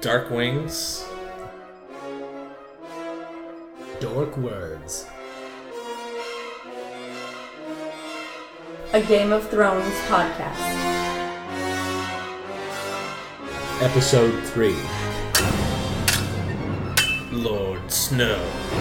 Dark Wings. Dork Words. A Game of Thrones podcast. Episode 3. Lord Snow.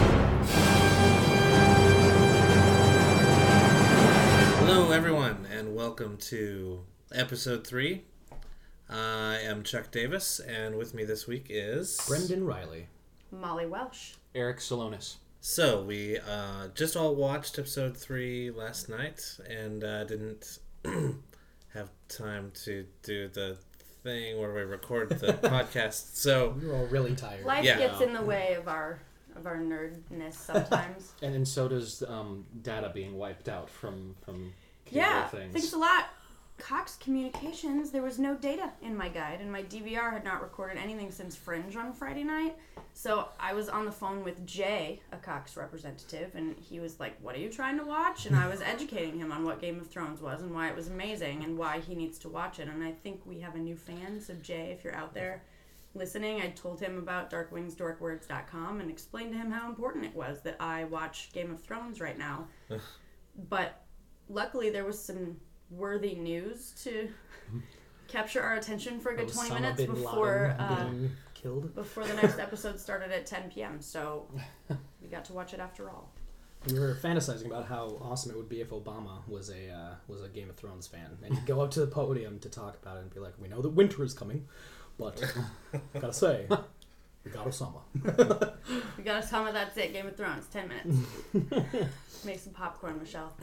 Hello everyone, and welcome to Episode 3. I am Chuck Davis, and with me this week is... Brendan Riley. Molly Welsh. Eric Salonis. So, we just all watched Episode 3 last night, and didn't have time to do the thing where we record the podcast, so... We were all really tired. Life Yeah. gets in the way of our nerdness sometimes. And so does data being wiped out from Yeah, things. thanks a lot. Cox Communications, there was no data in my guide, and my DVR had not recorded anything since Fringe on Friday night. So I was on the phone with Jay, a Cox representative, and he was like, "What are you trying to watch?" And I was educating him on what Game of Thrones was and why it was amazing and why he needs to watch it. And I think we have a new fan, so Jay, if you're out there listening, I told him about darkwingsdorkwords.com and explained to him how important it was that I watch Game of Thrones right now. But luckily there was some worthy news to capture our attention for a good 20 minutes before being killed. before the next episode started at 10 p.m. So we got to watch it after all. We were fantasizing about how awesome it would be if Obama was a Game of Thrones fan, and he'd go up to the podium to talk about it and be like, "We know that winter is coming, but gotta say, we got a summer." We got a summer, that's it. Game of Thrones, 10 minutes. Make some popcorn, Michelle.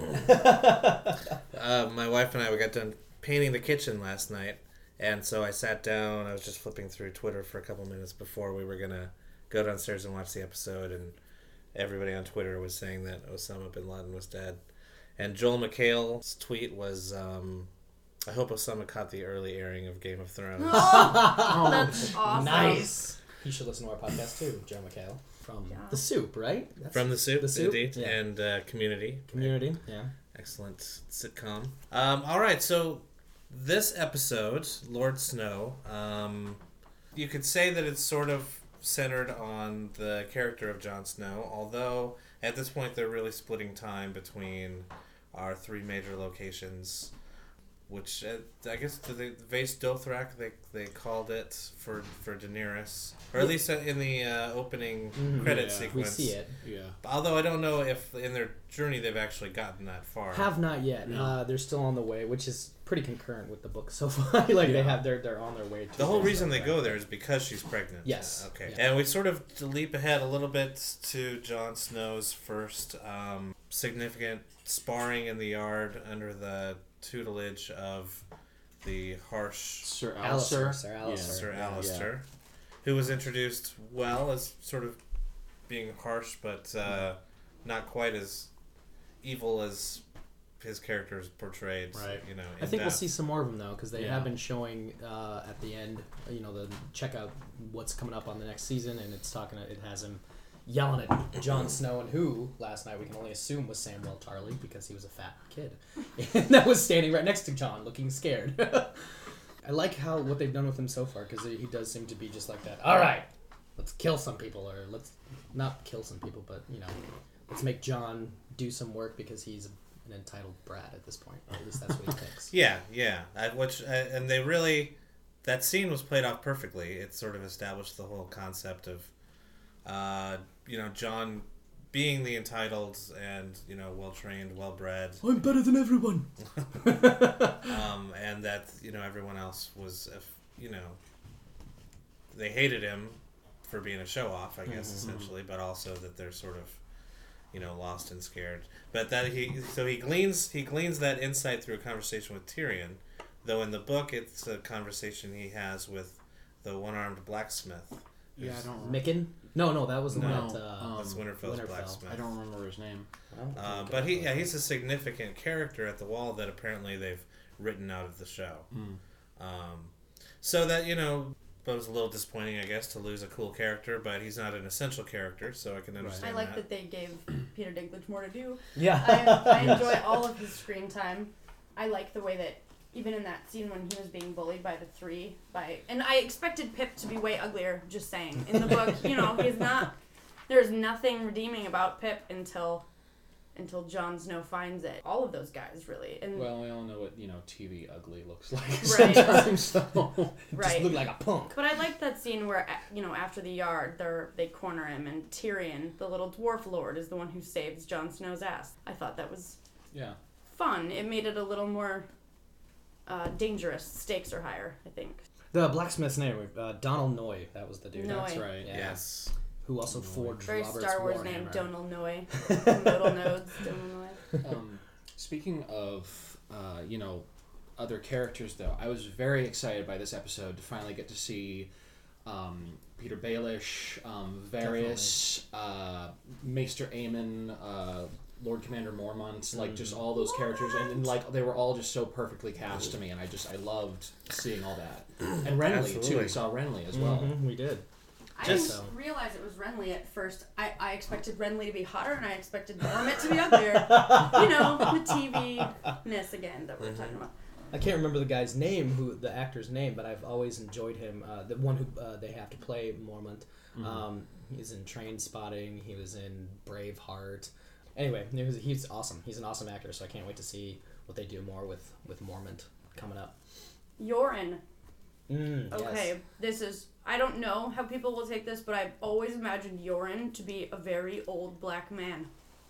My wife and I, we got done painting the kitchen last night, and so I sat down. I was just flipping through Twitter for a couple minutes before we were gonna go downstairs and watch the episode, and everybody on Twitter was saying that Osama bin Laden was dead. And Joel McHale's tweet was, "I hope Osama caught the early airing of Game of Thrones." Oh, that's awesome. Nice. You should listen to our podcast too, Joe McHale from The Soup, right? That's From The Soup, The Soup? indeed, Yeah. and Community. Community. Yeah. Excellent sitcom. All right, so this episode, Lord Snow, you could say that it's sort of centered on the character of Jon Snow, although at this point they're really splitting time between our three major locations, which I guess the Vaes Dothrak they called it for Daenerys, or at least in the opening credit Yeah, sequence. We see it. Yeah. Although I don't know if in their journey they've actually gotten that far. Have not yet. No. They're still on the way, which is pretty concurrent with the book so far. Like they're on their way to The whole Vaes reason they Dothrak. go there is because she's pregnant. Yes. Okay. Yeah. And we sort of leap ahead a little bit to Jon Snow's first significant sparring in the yard under the tutelage of the harsh Sir Alistair. Alistair. Sir Alistair. Sir Yeah. Alistair, who was introduced as sort of being harsh, but not quite as evil as his character is portrayed. Right. You know, I think we'll see some more of them though, because they Yeah. have been showing at the end. Check out what's coming up on the next season, and it has him yelling at Jon Snow, and who last night we can only assume was Samwell Tarly because he was a fat kid that was standing right next to Jon, looking scared. I like what they've done with him so far, because he does seem to be just like that. All right, let's kill some people, or let's not kill some people, but let's make Jon do some work because he's an entitled brat at this point. Or at least that's what he thinks. Yeah. And they really, that scene was played off perfectly. It sort of established the whole concept of, Jon being the entitled and, well-trained, well-bred. I'm better than everyone. And that, everyone else was, they hated him for being a show-off, I guess, essentially, but also that they're sort of, lost and scared. But that he gleans that insight through a conversation with Tyrion, though in the book it's a conversation he has with the one-armed blacksmith. Yeah, I don't remember. Micken? No, that was the No, one at That's Winterfell's Winterfell. blacksmith. I don't remember his name. But he's a significant character at the Wall that apparently they've written out of the show. So that, it was a little disappointing, I guess, to lose a cool character, but he's not an essential character, so I can understand I like that. that they gave Peter Dinklage more to do. Yeah. I enjoy all of his screen time. I like the way that even in that scene when he was being bullied by the three, and I expected Pip to be way uglier, just saying. In the book, he's not, there's nothing redeeming about Pip until Jon Snow finds it. All of those guys, really. And Well, we all know what, TV ugly looks like Right. sometimes, so... right. Just look like a punk. But I like that scene where, after the yard, they corner him, and Tyrion, the little dwarf lord, is the one who saves Jon Snow's ass. I thought that was Yeah. fun. It made it a little more dangerous. Stakes are higher, I think. The blacksmith's name, Donald Noy. That was the dude. Noy. That's right. Yeah. Yes. Who also forged Very Robert's Star Wars Warhammer. name, Donal Noy. Nodal nodes, Donal Noy. Speaking of, other characters, though, I was very excited by this episode to finally get to see Peter Baelish, Varys, Maester Aemon, Lord Commander Mormont, like just all those characters, and like they were all just so perfectly cast to me, and I loved seeing all that. And Renly too. Absolutely. We saw Renly as well. We did. I Just- didn't realize it was Renly at first. I expected Renly to be hotter, and I expected Mormont to be uglier. The TV-ness again that we're talking about. I can't remember the guy's name, the actor's name, but I've always enjoyed him. The one who they have to play Mormont. He's in Train Spotting. He was in Braveheart. Anyway, he's awesome. He's an awesome actor, so I can't wait to see what they do more with Mormont coming up. Yoren. Yes. Okay, this is... I don't know how people will take this, but I've always imagined Yoren to be a very old black man.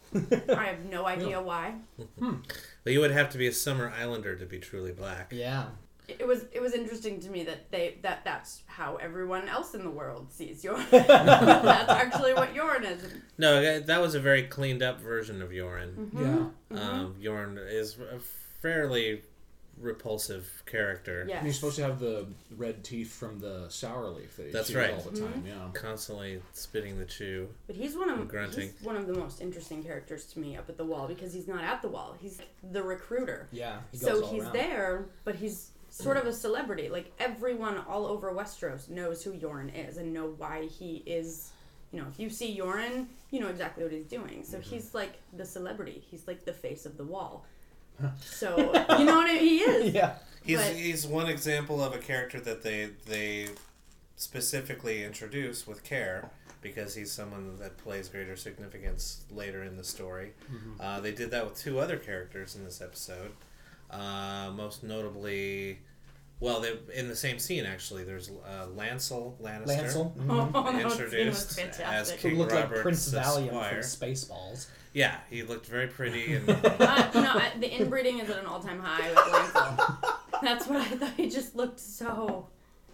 I have no idea why. But you would have to be a Summer Islander to be truly black. Yeah. It was interesting to me that that's how everyone else in the world sees Yoren. That's actually what Yoren is. No, that was a very cleaned up version of Yoren. Yeah. Yoren is a fairly repulsive character. Yes. And he's supposed to have the red teeth from the sour leaf that he That's chews right. all the time. Yeah. Constantly spitting the chew. But he's one And grunting. of the most interesting characters to me up at the wall because he's not at the wall. He's the recruiter. Yeah. He goes So all he's around. there, but he's sort of a celebrity. Like everyone all over Westeros knows who Yoren is and know why he is. If you see Yoren, you know exactly what he's doing. So he's like the celebrity. He's like the face of the wall. So you know what he is. Yeah. He's one example of a character that they specifically introduce with care because he's someone that plays greater significance later in the story. They did that with two other characters in this episode. Most notably, in the same scene actually. There's Lancel Lannister. Oh, no, Introduced it was as fantastic. Who King looked like Robert's Prince Valiant squire. from Spaceballs. Yeah, he looked very pretty and The inbreeding is at an all-time high with Lancel. That's what I thought. He just looked so,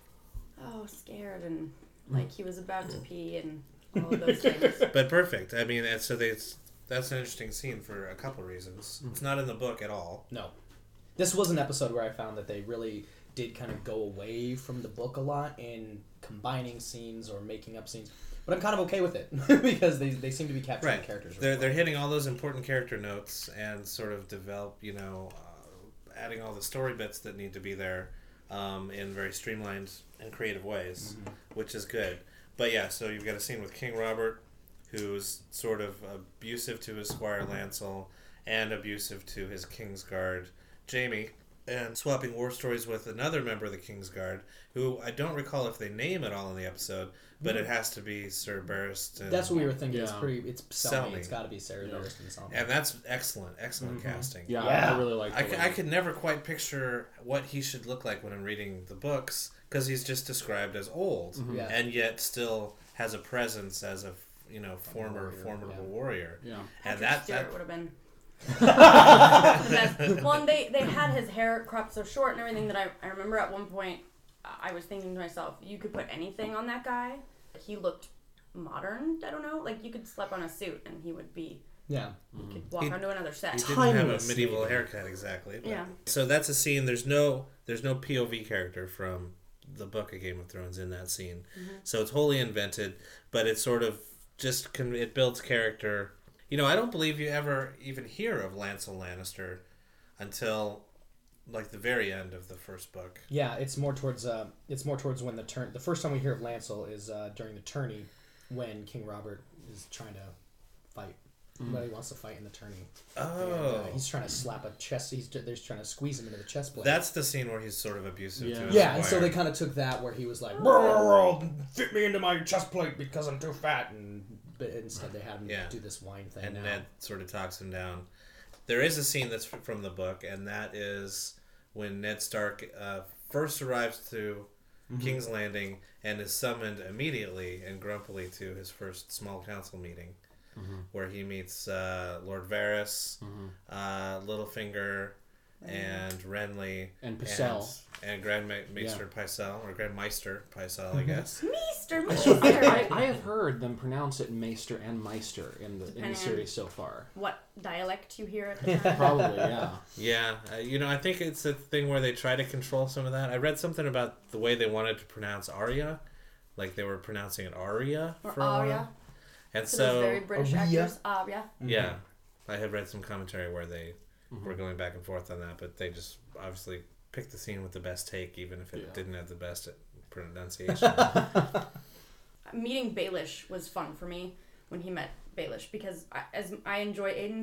scared and like he was about to pee and all of those things. but perfect. I mean, that's an interesting scene for a couple reasons. It's not in the book at all. No. This was an episode where I found that they really did kind of go away from the book a lot in combining scenes or making up scenes. But I'm kind of okay with it because they seem to be capturing Right. characters. They're hitting all those important character notes and sort of develop, adding all the story bits that need to be there in very streamlined and creative ways, which is good. But yeah, so you've got a scene with King Robert, who's sort of abusive to his squire Lancel and abusive to his Kingsguard Jaime, and swapping war stories with another member of the Kingsguard, who I don't recall if they name at all in the episode, but it has to be Sir Barristan. That's what we were thinking. It's Yeah. It's Selmy. Selmy. It's got to be Sarah Barristan Selmy. And that's excellent casting. Yeah, Yeah. I really like the I could never quite picture what he should look like when I'm reading the books, because he's just described as old, Yeah. and yet still has a presence as a formidable warrior. Yeah. And Patrick that Stewart would have been. the best. Well, and they had his hair cropped so short and everything that I remember at one point I was thinking to myself, you could put anything on that guy. He looked modern. I don't know, like you could slap on a suit and he would be. Yeah. You could walk onto another set. he didn't have a Timeless, medieval maybe. haircut exactly. But. Yeah. So that's a scene. There's no POV character from the book of Game of Thrones in that scene, so it's wholly invented. But it's sort of just it builds character. I don't believe you ever even hear of Lancel Lannister until like the very end of the first book. Yeah, it's more towards when the first time we hear of Lancel is during the tourney when King Robert is trying to fight. But he wants to fight in the tourney. Oh. And, he's trying to slap a chest. They're trying to squeeze him into the chest plate. That's the scene where he's sort of abusive to his Yeah, and so squire. they kind of took that where he was like, fit me into my chest plate because I'm too fat. But instead they had him do this wine thing. And now. Ned sort of talks him down. There is a scene that's from the book, and that is when Ned Stark first arrives to King's Landing and is summoned immediately and grumpily to his first small council meeting, where he meets Lord Varys, Littlefinger, and Renly, And Pycelle. and Grand Maester Pycelle, or Grand Meister Pycelle, I guess. Meester. I have heard them pronounce it Maester and Meister in the series so far. What dialect you hear at the time? Probably, yeah. Yeah, I think it's a thing where they try to control some of that. I read something about the way they wanted to pronounce Arya, like they were pronouncing it Aria Or for a while. Arya. And So those very so, British Arya. actors. Arya. yeah, I had read some commentary where they were going back and forth on that, but they just obviously picked the scene with the best take, even if it didn't have the best pronunciation. Meeting Baelish was fun for me when he met Baelish because I enjoy Aidan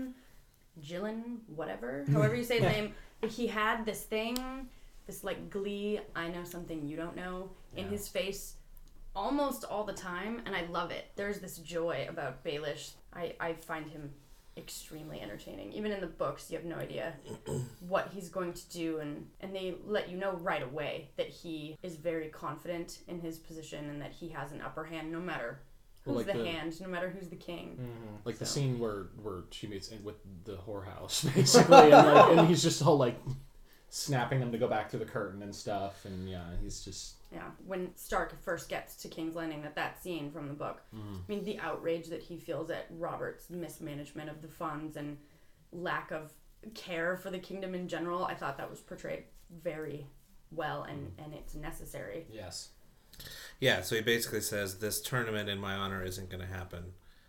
Gillen, whatever, however you say his name. But he had this thing, this like glee, I know something you don't know, in his face almost all the time, and I love it. There's this joy about Baelish. I find him extremely entertaining. Even in the books, you have no idea what he's going to do, and they let you know right away that he is very confident in his position and that he has an upper hand no matter who's Well, like the the- hand, no matter who's the king. Like the So. scene where she meets in with the whorehouse, basically, and he's just all like snapping them to go back through the curtain and stuff, and he's just... Yeah, when Stark first gets to King's Landing, that scene from the book, I mean, the outrage that he feels at Robert's mismanagement of the funds and lack of care for the kingdom in general, I thought that was portrayed very well, and it's necessary. Yes. Yeah, so he basically says, this tournament in my honor isn't going to happen.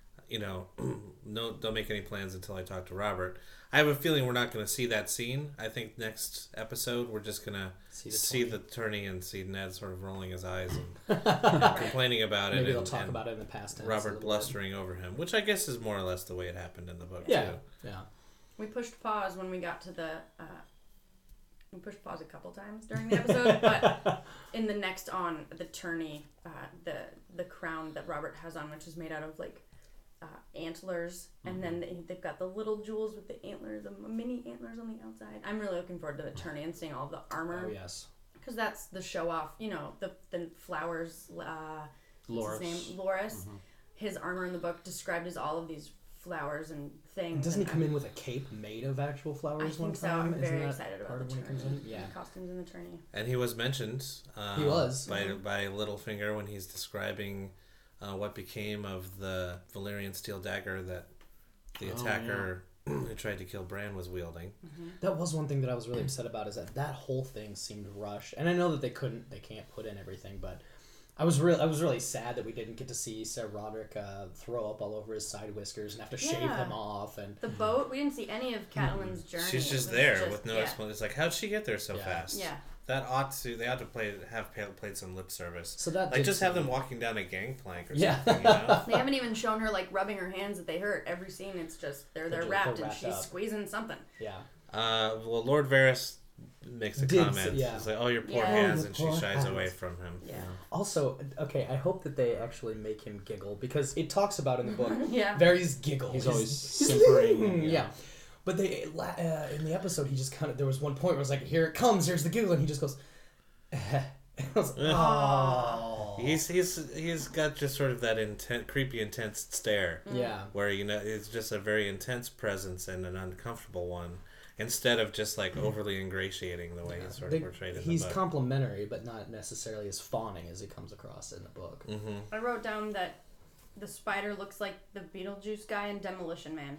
No, don't make any plans until I talk to Robert. I have a feeling we're not going to see that scene. I think next episode we're just going to see the tourney and see Ned sort of rolling his eyes and complaining about it. Maybe and, they'll talk and about it in the past tense. a Robert little blustering over him, which I guess is more or less the way it happened in the book, bit. Yeah. too. Yeah. We pushed pause when we got to the... we pushed pause a couple times during the episode, but in the next on, the tourney, the crown that Robert has on, which is made out of, like, antlers, and then they've got the little jewels with the antlers, the mini antlers on the outside. I'm really looking forward to the tourney and seeing all the armor. Oh, yes. Because that's the show off, the flowers, what's his name? Loras. His armor in the book described as all of these flowers and things. And doesn't he and come in with a cape made of actual flowers I one think so. time? I'm very Isn't that excited part about of the when he tourney. comes in? Yeah. The costumes in the tourney. And he was mentioned He was. by Littlefinger when he's describing what became of the Valyrian steel dagger that the attacker who tried to kill Bran was wielding. That was one thing that I was really upset about, is that whole thing seemed rushed. And I know that they can't put in everything, but I was really sad that we didn't get to see Sir Roderick throw up all over his side whiskers and have to shave them off. And The boat, we didn't see any of Catelyn's journey. She's It just was there with no yeah. explanation. It's like, how'd she get there so Yeah. fast? Yeah. They ought to played some lip service. so that Like, did just have seem- them walking down a gangplank or Yeah. something, you know? They haven't even shown her like rubbing her hands that they hurt. Every scene, it's just they're They're wrapped and wrapped she's up. squeezing something. Yeah. Well, Lord Varys makes a Did comment. say- yeah. It's like, oh, your poor Yeah. hands, Oh, your and she poor shies hands. away from him. Yeah. Also, okay, I hope that they actually make him giggle, because it talks about in the book. Yeah. Varys giggle. He's always simpering. Yeah. But they in the episode, he just kind of, there was one point where it was like, here it comes, here's the giggle, and he just goes, and I was like, oh. He's got just sort of that creepy, intense stare. Yeah. Where, it's just a very intense presence and an uncomfortable one, instead of just like overly ingratiating the way he's sort of portrayed in He's the book. complimentary, but not necessarily as fawning as he comes across in the book. I wrote down that the spider looks like the Beetlejuice guy in Demolition Man.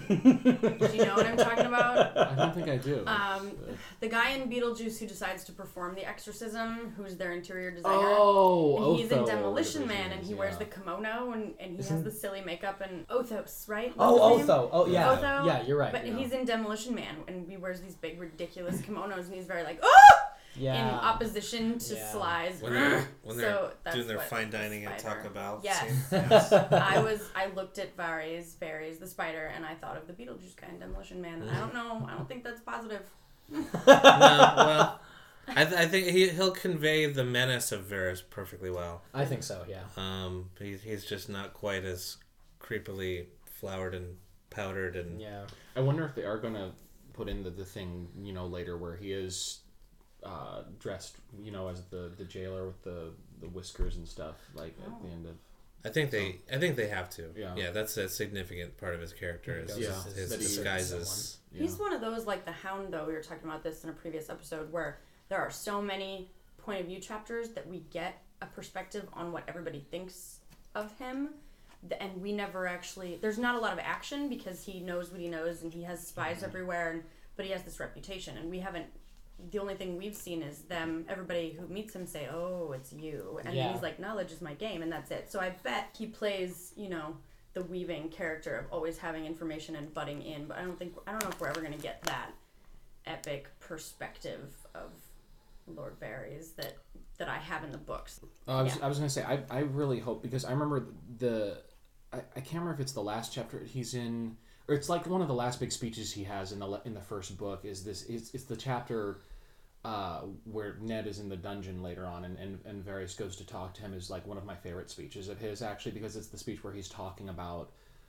Do you know what I'm talking about? I don't think I do. The guy in Beetlejuice who decides to perform the exorcism, who's their interior designer. Oh, and he's in Otho, Demolition whatever his Man, name and is, he wears yeah. the kimono, and he has the silly makeup, and Othos, right? Oh, What's his name? Otho. Oh, yeah. Otho. Yeah, you're right. But yeah. he's in Demolition Man, and he wears these big, ridiculous kimonos, and he's very like, oh! Yeah. in opposition to Yeah. Sly's. When they're So that's doing their what fine the dining at spider- Taco Bell. Yes. scene. Yes. I looked at Varys, the spider, and I thought of the Beetlejuice guy in Demolition Man. And I don't know. I don't think that's positive. No, well, I think he'll convey the menace of Varys perfectly well. I think so, yeah. He's just not quite as creepily flowered and powdered and Yeah. I wonder if they are going to put in the thing, later where he is dressed, as the jailer with the whiskers and stuff, like at the end of. I think they have to. Yeah. That's a significant part of his character is Yeah. his That he is disguises. He's one of those, like the Hound, though. We were talking about this in a previous episode, where there are so many point of view chapters that we get a perspective on what everybody thinks of him. And we never actually... There's not a lot of action because he knows what he knows and he has spies everywhere, but he has this reputation. And we haven't... The only thing we've seen is everybody who meets him say, "Oh, it's you." And then he's like, "Knowledge is my game," and that's it. So I bet he plays, the weaving character of always having information and butting in, but I don't know if we're ever going to get that epic perspective of Lord Varys that I have in the books. I was going to say, I really hope, because I remember I can't remember if it's the last chapter he's in, or it's like one of the last big speeches he has in the first book. It's the chapter where Ned is in the dungeon later on, and Varys goes to talk to him, is like one of my favorite speeches of his, actually, because it's the speech where he's talking about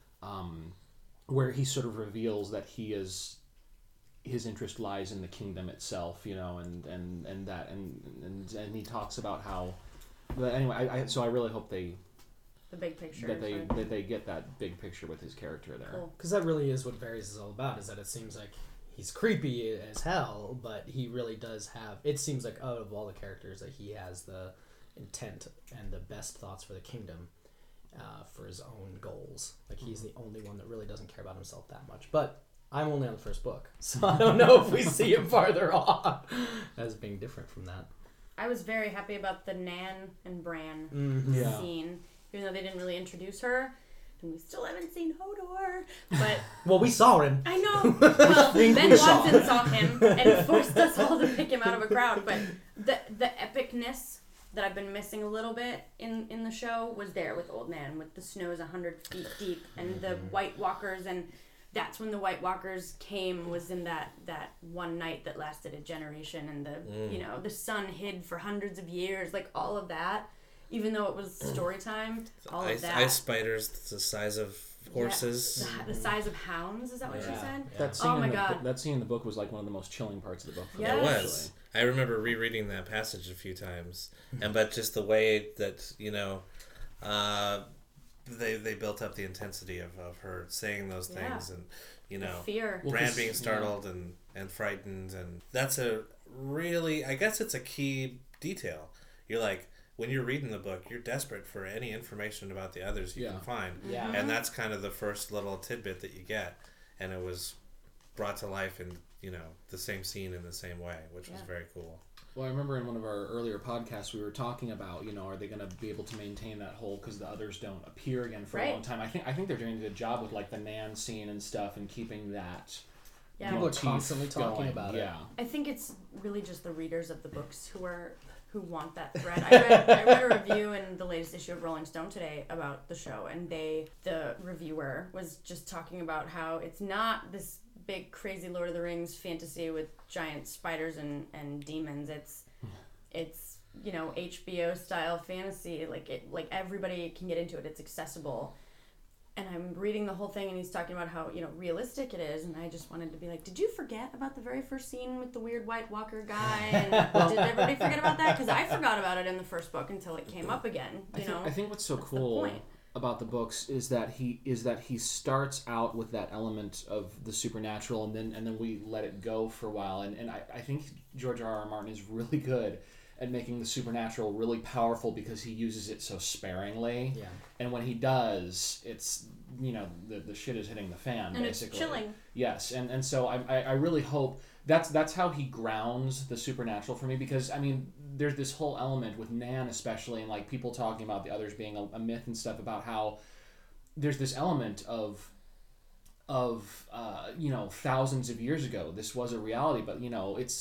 where he sort of reveals that his interest lies in the kingdom itself, and that and he talks about how. But anyway, so I really hope the big picture that they get that big picture with his character there. Because that really is what Varys is all about, is that it seems like he's creepy as hell, but he really does have... It seems like out of all the characters that he has the intent and the best thoughts for the kingdom, for his own goals. Like, he's the only one that really doesn't care about himself that much. But I'm only on the first book, so I don't know if we see him farther on as being different from that. I was very happy about the Nan and Bran Yeah. scene, even though they didn't really introduce her. And we still haven't seen Hodor. But Well, we saw him. I know. Well, think Ben we saw Watson saw him and forced us all to pick him out of a crowd. But the epicness that I've been missing a little bit in the show was there with Old Nan, with the snows 100 feet deep and the White Walkers. And that's when the White Walkers came, was in that one night that lasted a generation. And the sun hid for hundreds of years. Like, all of that. Even though it was story time, all of that. Ice spiders the size of horses. Yeah, the size of hounds, is that what she said? Yeah. That scene Oh my God. That scene in the book was like one of the most chilling parts of the book. For me, Yes. It actually. was. I remember rereading that passage a few times, but just the way that they built up the intensity of her saying those things, and The fear. Bran being startled and frightened, and that's a really, I guess it's a key detail. You're like, when you're reading the book, you're desperate for any information about the others you can find, Yeah. and that's kind of the first little tidbit that you get, and it was brought to life in the same scene in the same way, which was very cool. Well, I remember in one of our earlier podcasts we were talking about, are they going to be able to maintain that hold because the others don't appear again for a long time? I think they're doing a good job with like the Nan scene and stuff and keeping that. Yeah. People are motif constantly talking going. about it. Yeah. I think it's really just the readers of the books who want that thread. I read a review in the latest issue of Rolling Stone today about the show, and the reviewer was just talking about how it's not this big crazy Lord of the Rings fantasy with giant spiders and demons. It's HBO style fantasy. Like everybody can get into it. It's accessible. And I'm reading the whole thing, and he's talking about how, realistic it is, and I just wanted to be like, did you forget about the very first scene with the weird White Walker guy? And did everybody forget about that? Because I forgot about it in the first book until it came up again. I think what's so That's cool the point. about the books is that he starts out with that element of the supernatural, and then we let it go for a while. And I think George R.R. Martin is really good at making the supernatural really powerful because he uses it so sparingly. Yeah. And when he does, it's the shit is hitting the fan, And basically. it's chilling. Yes, and so I really hope that's how he grounds the supernatural for me, because I mean there's this whole element with Nan especially, and like people talking about the others being a myth and stuff, about how there's this element of thousands of years ago this was a reality, but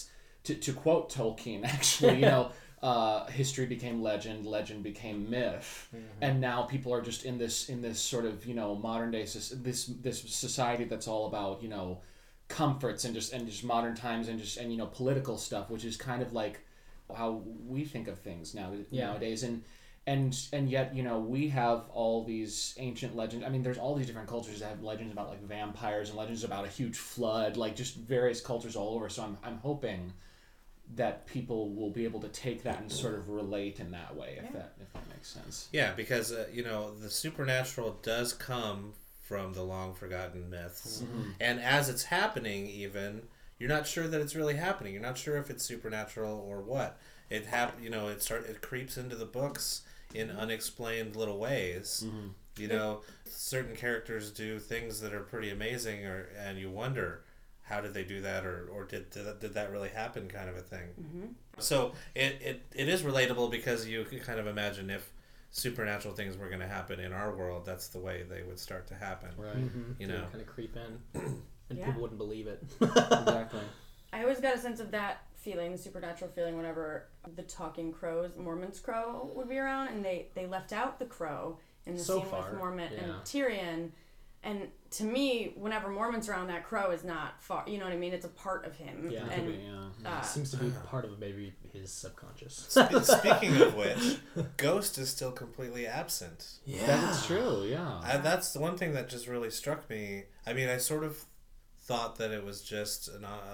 to quote Tolkien, actually, history became legend, legend became myth, and now people are just in this sort of modern day this society that's all about comforts and just modern times and political stuff, which is kind of like how we think of things nowadays, and yet we have all these ancient legends. I mean, there's all these different cultures that have legends about like vampires and legends about a huge flood, like just various cultures all over. So I'm hoping that people will be able to take that and sort of relate in that way, if that makes sense. Yeah, because the supernatural does come from the long forgotten myths, and as it's happening, even you're not sure that it's really happening. You're not sure if it's supernatural or what. It it creeps into the books in unexplained little ways. Certain characters do things that are pretty amazing, and you wonder, how did they do that, or did that really happen, kind of a thing. So it is relatable, because you can kind of imagine if supernatural things were going to happen in our world, that's the way they would start to happen. Right. Kind of creep in, and people wouldn't believe it. Exactly. I always got a sense of that feeling, the supernatural feeling, whenever the talking crows, Mormont's crow, would be around, and they left out the crow in the scene with Mormont and Tyrion. And to me, whenever Mormont's around, that crow is not far. You know what I mean? It's a part of him. Yeah. And seems to be part of maybe his subconscious. Speaking of which, Ghost is still completely absent. Yeah, that's true. Yeah, that's the one thing that just really struck me. I mean, I sort of thought that it was just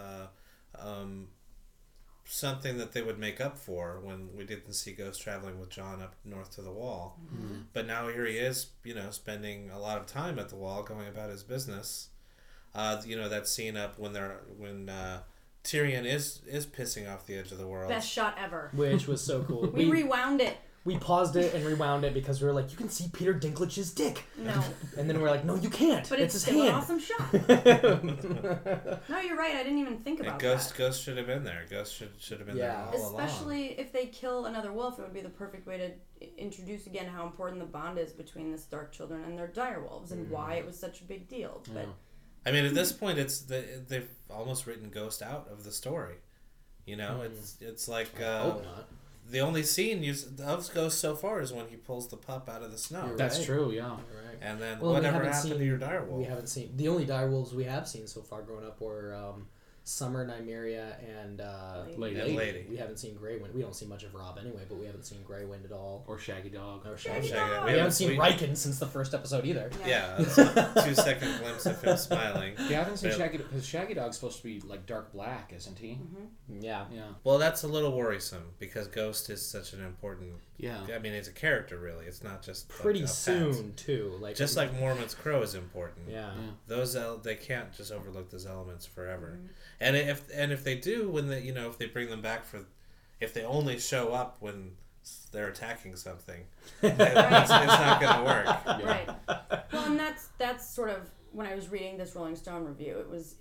something that they would make up for when we didn't see Ghost traveling with Jon up north to the Wall. But now here he is, spending a lot of time at the Wall, going about his business. That scene up when Tyrion is pissing off the edge of the world. best shot ever. Which was so cool. We rewound it. We paused it and rewound it because we were like, you can see Peter Dinklage's dick. No. And then we were like, no, you can't. But it's it's his still an hand. awesome shot. No, you're right. I didn't even think about that. Ghost should have been there. Ghost should have been there all along. Especially if they kill another wolf, it would be the perfect way to introduce again how important the bond is between the Stark children and their direwolves, and why it was such a big deal. But I mean, at this point, they've almost written Ghost out of the story. It's like I hope not. the only scene of Ghost so far is when he pulls the pup out of the snow. That's true. Yeah. Right. And then Well, whatever happened to your direwolf? We haven't seen the only direwolves we have seen so far growing up were Summer, Nymeria, and Lady. We haven't seen Greywind. We don't see much of Rob anyway, but we haven't seen Greywind at all. Or Shaggy Dog. Or Shaggy Shaggy. Dog. We haven't seen Riken since the first episode either. Yeah, that's a 2-second glimpse of him smiling. Yeah, I haven't seen Shaggy, because Shaggy Dog's supposed to be like dark black, isn't he? Yeah. Yeah. Well, that's a little worrisome, because Ghost is such an important... Yeah. I mean, it's a character, really. It's not just... Pretty like soon, too. Just like Mormont's crow is important. Yeah. Those they can't just overlook those elements forever. And if they do, when they if they bring them back if they only show up when they're attacking something, it's not going to work. Right. Well, and that's sort of when I was reading this Rolling Stone review. It was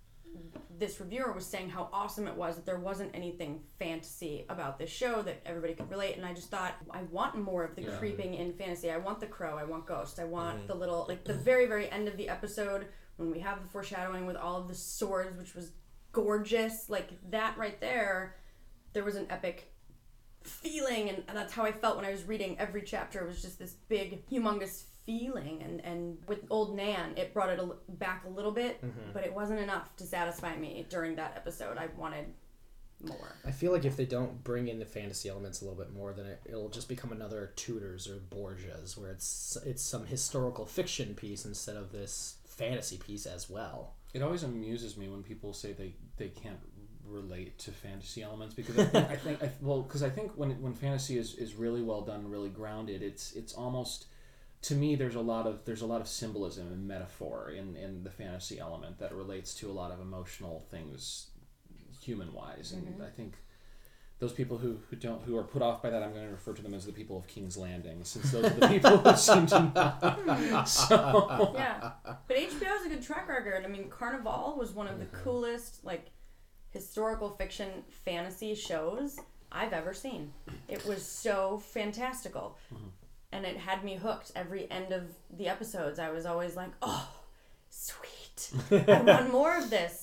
this reviewer was saying how awesome it was that there wasn't anything fantasy about this show, that everybody could relate, and I just thought, I want more of the creeping in fantasy. I want the crow, I want Ghost, I want the little, like the very, very end of the episode when we have the foreshadowing with all of the swords, which was gorgeous. Like that right there was an epic feeling, and that's how I felt when I was reading every chapter. It was just this big, humongous feeling, and with old Nan, it brought it back a little bit, but it wasn't enough to satisfy me during that episode. I wanted more. I feel like if they don't bring in the fantasy elements a little bit more, then it'll just become another Tudors or Borgias, where it's some historical fiction piece instead of this fantasy piece as well. It always amuses me when people say they can't relate to fantasy elements, because I think when fantasy is really well done, really grounded, it's almost, to me, there's a lot of symbolism and metaphor in the fantasy element that relates to a lot of emotional things, human wise, and I think those people who are put off by that, I'm going to refer to them as the people of King's Landing, since those are the people who seem to not. So. Yeah, but HBO has a good track record. I mean, Carnival was one of the coolest historical fiction fantasy shows I've ever seen. It was so fantastical. And it had me hooked every end of the episodes. I was always like, oh, sweet. I want more of this.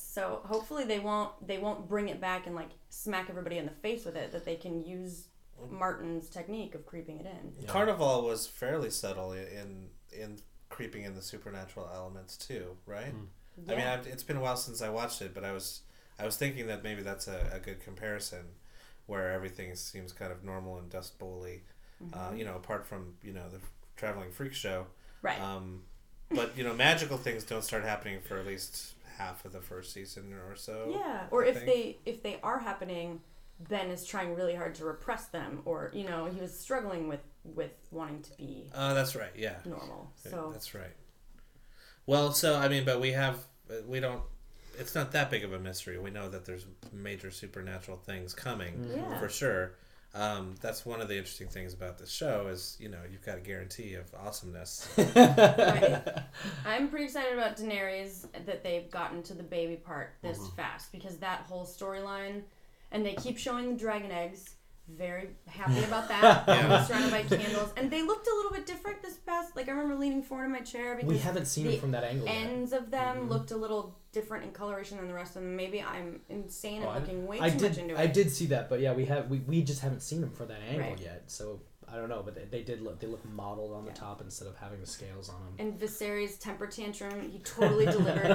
So hopefully they won't bring it back and like smack everybody in the face with it. That they can use Martin's technique of creeping it in. Yeah. Carnival was fairly subtle in creeping in the supernatural elements too, right? Yeah. I mean, it's been a while since I watched it, but I was thinking that maybe that's a good comparison, where everything seems kind of normal and Dust Bowl-y, apart from the traveling freak show, right? But magical things don't start happening for at least half of the first season or so. Yeah, or if they are happening, Ben is trying really hard to repress them, or he was struggling with wanting to be. That's right. Yeah. Normal. So that's right. Well, so I mean, but we don't. It's not that big of a mystery. We know that there's major supernatural things coming for sure. That's one of the interesting things about this show is you've got a guarantee of awesomeness. Right. I'm pretty excited about Daenerys that they've gotten to the baby part this fast, because that whole storyline, and they keep showing the dragon eggs. Very happy about that. Yeah. Surrounded by candles, and they looked a little bit different this past. Like I remember leaning forward in my chair because we haven't seen them from that angle ends yet. of them looked a little different in coloration than the rest of them. Maybe I'm insane and looking way too much into it. I did see that, but yeah, we just haven't seen them for that angle Right. yet. So I don't know, but they look modeled on the top instead of having the scales on them. And Viserys' temper tantrum, he totally delivered.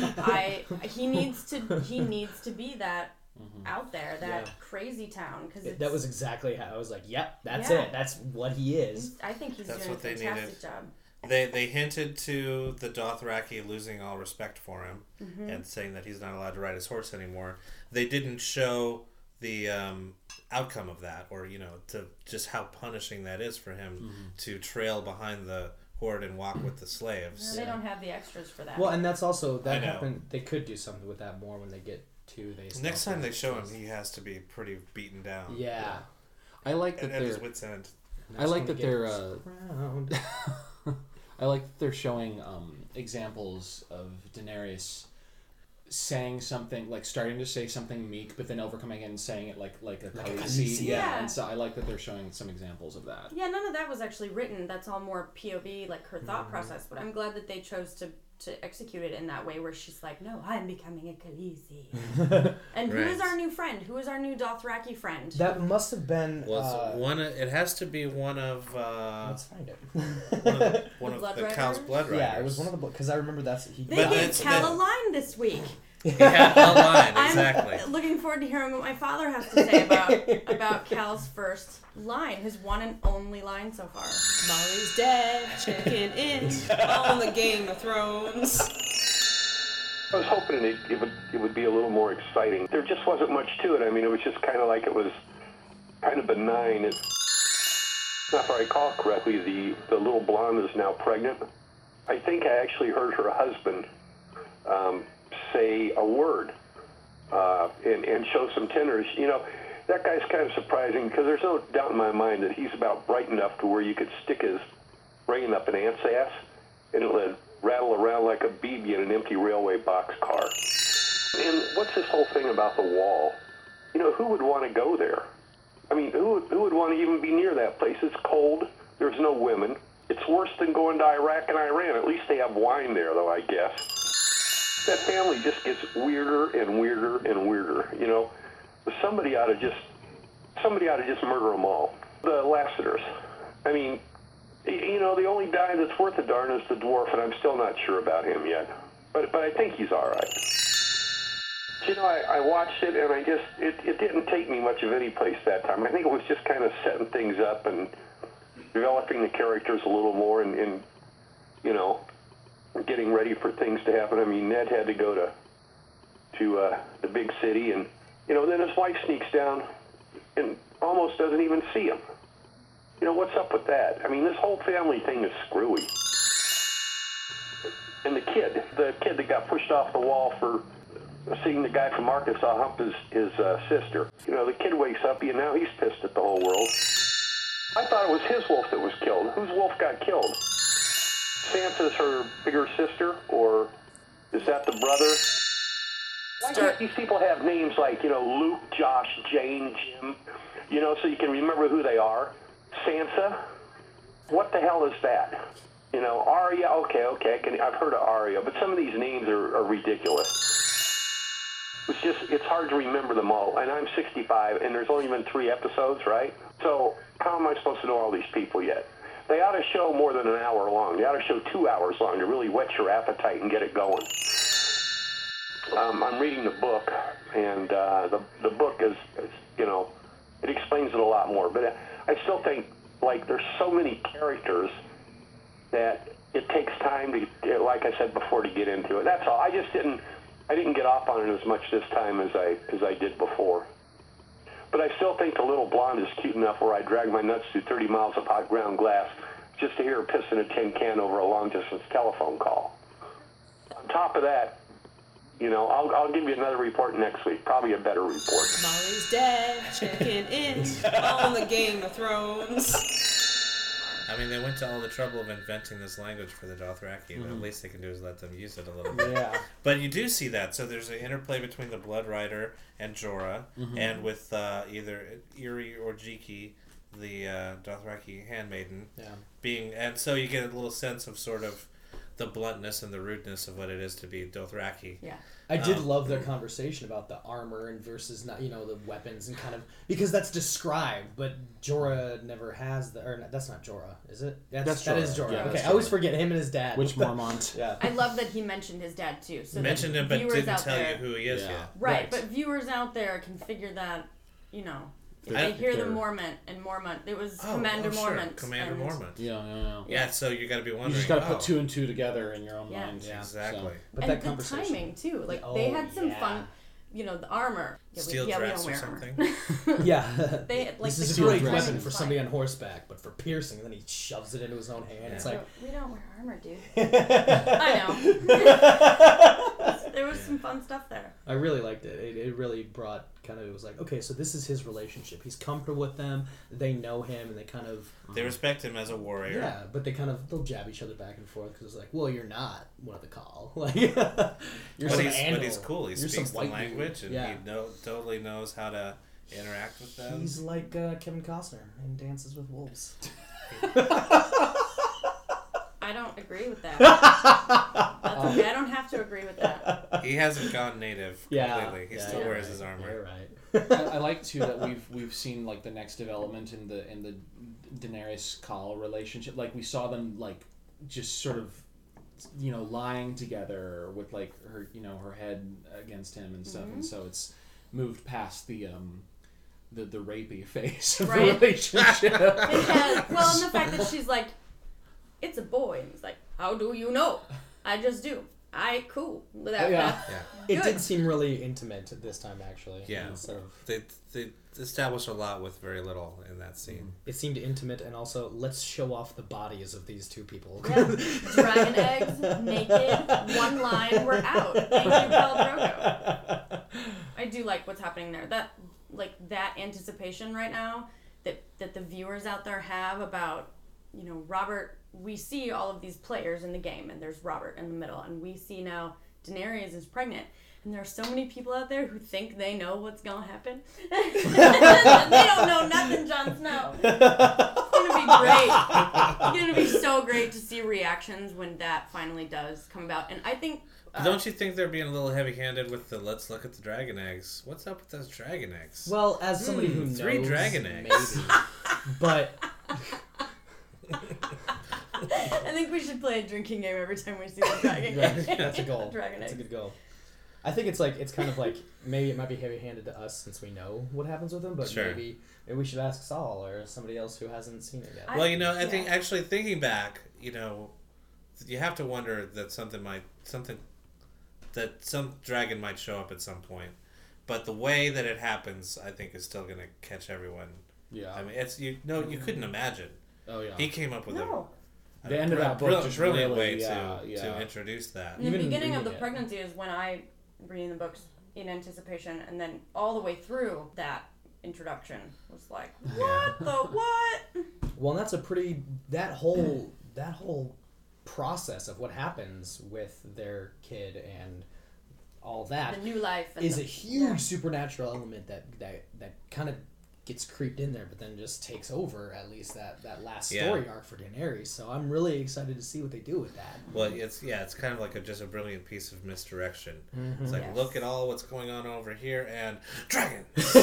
He needs to be that. Out there, that crazy town, because that was exactly how I was like, yep, that's Yeah. it. That's what he is. I think he's That's doing a what they fantastic needed. job. They hinted to the Dothraki losing all respect for him and saying that he's not allowed to ride his horse anymore. They didn't show the outcome of that, or to just how punishing that is for him to trail behind the horde and walk with the slaves. No, they don't have the extras for that. Well, and that's also I know. happened. They could do something with that more when they get to Next time they show him, he has to be pretty beaten down. Yeah. I like that at his they're. wit's end. I like that they're. Round. I like that they're showing examples of Daenerys saying something, like starting to say something meek, but then overcoming it and saying it like a Khaleesi. Yeah. And so I like that they're showing some examples of that. Yeah, none of that was actually written. That's all more POV, like her thought process. But I'm glad that they chose to execute it in that way, where she's like, no, I'm becoming a Khaleesi. And who Right. is our new friend? Who is our new Dothraki friend? That must have been. Well, it has to be one of let's find it. one of Blood the Riders? Cal's Blood Riders. Yeah, it was one of the because I remember that's he. They But gave it's- Cal a line this week. Yeah, a line, exactly. I'm looking forward to hearing what my father has to say about Cal's first line, his one and only line so far. Molly's dead, checking in on the Game of Thrones. I was hoping it would be a little more exciting. There just wasn't much to it. I mean, it was just kind of like it was kind of benign. Now, if I recall correctly, the little blonde is now pregnant. I think I actually heard her husband say a word and show some tenderness. That guy's kind of surprising, because there's no doubt in my mind that he's about bright enough to where you could stick his brain up an ant's ass and it would rattle around like a BB in an empty railway box car. And what's this whole thing about the wall? Who would want to go there? I mean, who would want to even be near that place? It's cold. There's no women. It's worse than going to Iraq and Iran. At least they have wine there, though, I guess. That family just gets weirder and weirder and weirder. Somebody ought to just murder them all. The Lassiters. I mean, the only guy that's worth a darn is the dwarf, and I'm still not sure about him yet. But I think he's all right. I watched it, and it didn't take me much of any place that time. I think it was just kind of setting things up and developing the characters a little more and getting ready for things to happen. I mean, Ned had to go to the big city, and then his wife sneaks down and almost doesn't even see him. What's up with that? I mean, this whole family thing is screwy. And the kid that got pushed off the wall for seeing the guy from Arkansas hump his sister. The kid wakes up, and now he's pissed at the whole world. I thought it was his wolf that was killed. Whose wolf got killed? Sansa's her bigger sister, or is that the brother? Why can't these people have names like, Luke, Josh, Jane, Jim, so you can remember who they are? Sansa? What the hell is that? Arya, okay, I've heard of Arya, but some of these names are ridiculous. it's hard to remember them all. And I'm 65, and there's only been 3 episodes, right? So how am I supposed to know all these people yet? They ought to show more than an hour long. They ought to show 2 hours long to really whet your appetite and get it going. I'm reading the book, and the book is, it explains it a lot more. But I still think, like, there's so many characters that it takes time to, like I said before, to get into it. That's all. I didn't get off on it as much this time as I did before. But I still think the little blonde is cute enough where I drag my nuts through 30 miles of hot ground glass just to hear her piss in a tin can over a long-distance telephone call. On top of that, I'll give you another report next week, probably a better report. Molly's dead, checking in on the Game of Thrones. I mean, they went to all the trouble of inventing this language for the Dothraki, but at least they can do is let them use it a little bit. Yeah. But you do see that. So there's an interplay between the Blood Rider and Jorah, and with either Irri or Jiki, the Dothraki handmaiden, and so you get a little sense of sort of the bluntness and the rudeness of what it is to be Dothraki. Yeah. I did love their conversation about the armor and versus not, the weapons and kind of, because that's described, but Jorah never has that's not Jorah, is it? That is Jorah. Yeah, okay, I always forget him and his dad. Which Mormont? Yeah. I love that he mentioned his dad too. So Mentioned that him, but viewers didn't out tell there, you who he is yet. Right, but viewers out there can figure that, if they hear the Mormont, it was Commander Mormont. Commander Mormont. Yeah. So you got to be wondering. You just got to put 2 and 2 together in your own mind. Yeah, exactly. So. But And that the conversation, timing too. Like they had some fun. The armor. Steel we dress don't or wear armor. something. Yeah. This is a great weapon for somebody on horseback, but for piercing, and then he shoves it into his own hand. Yeah. It's like, we don't wear armor, dude. I know. There was some fun stuff there. I really liked it. It really brought it was like, okay, so this is his relationship. He's comfortable with them. They know him, and they kind of... They respect him as a warrior. Yeah, but they'll jab each other back and forth because it's like, well, you're not one of the Call. Like, you're But some he's cool. He You're speaks some the white language, dude. and he totally knows how to interact with them. He's like Kevin Costner in Dances with Wolves. I don't agree with that. That's okay. I don't have to agree with that. He hasn't gone native completely. He still wears his armor. You're right. I like too that we've seen like the next development in the Daenerys Khal relationship. Like we saw them like just sort of lying together with like her her head against him and stuff, and so it's moved past the rapey phase of the relationship. It has, well, and the fact that she's like, it's a boy, and he's like, how do you know? I just do. Cool. It did seem really intimate this time, actually. Yeah. Instead of, They establish a lot with very little in that scene. it seemed intimate, and also let's show off the bodies of these two people. Yeah. Dragon eggs, naked, one line, we're out. Thank you, Khal Drogo. I do like what's happening there. That anticipation right now that the viewers out there have about, Robert. We see all of these players in the game, and there's Robert in the middle, and we see now Daenerys is pregnant, and there are so many people out there who think they know what's gonna happen. They don't know nothing, Jon Snow. It's gonna be great. It's gonna be so great to see reactions when that finally does come about, and I think. Don't you think they're being a little heavy-handed with the let's look at the dragon eggs? What's up with those dragon eggs? Well, as somebody who knows, 3 dragon eggs. maybe, but. I think we should play a drinking game every time we see the dragon. That's a goal. Dragon That's a eggs. good goal. I think it's kind of like maybe it might be heavy-handed to us since we know what happens with him, but Sure. maybe we should ask Saul or somebody else who hasn't seen it yet. Well, I think actually thinking back, you have to wonder that that some dragon might show up at some point, but the way that it happens, I think, is still going to catch everyone. Yeah. I mean, you couldn't imagine. Oh yeah. He came up with The end of that book just brilliant really, way yeah. to introduce that. And the Even beginning of the reading it. pregnancy is when I reading the books in anticipation, and then all the way through that introduction was like, what the what? Well, and that's that whole process of what happens with their kid and all that The new life and is a huge supernatural element that kind of gets creeped in there, but then just takes over at least that last Yeah. story arc for Daenerys. So I'm really excited to see what they do with that. Well, it's kind of like just a brilliant piece of misdirection. It's like, Yes. look at all what's going on over here, and dragon.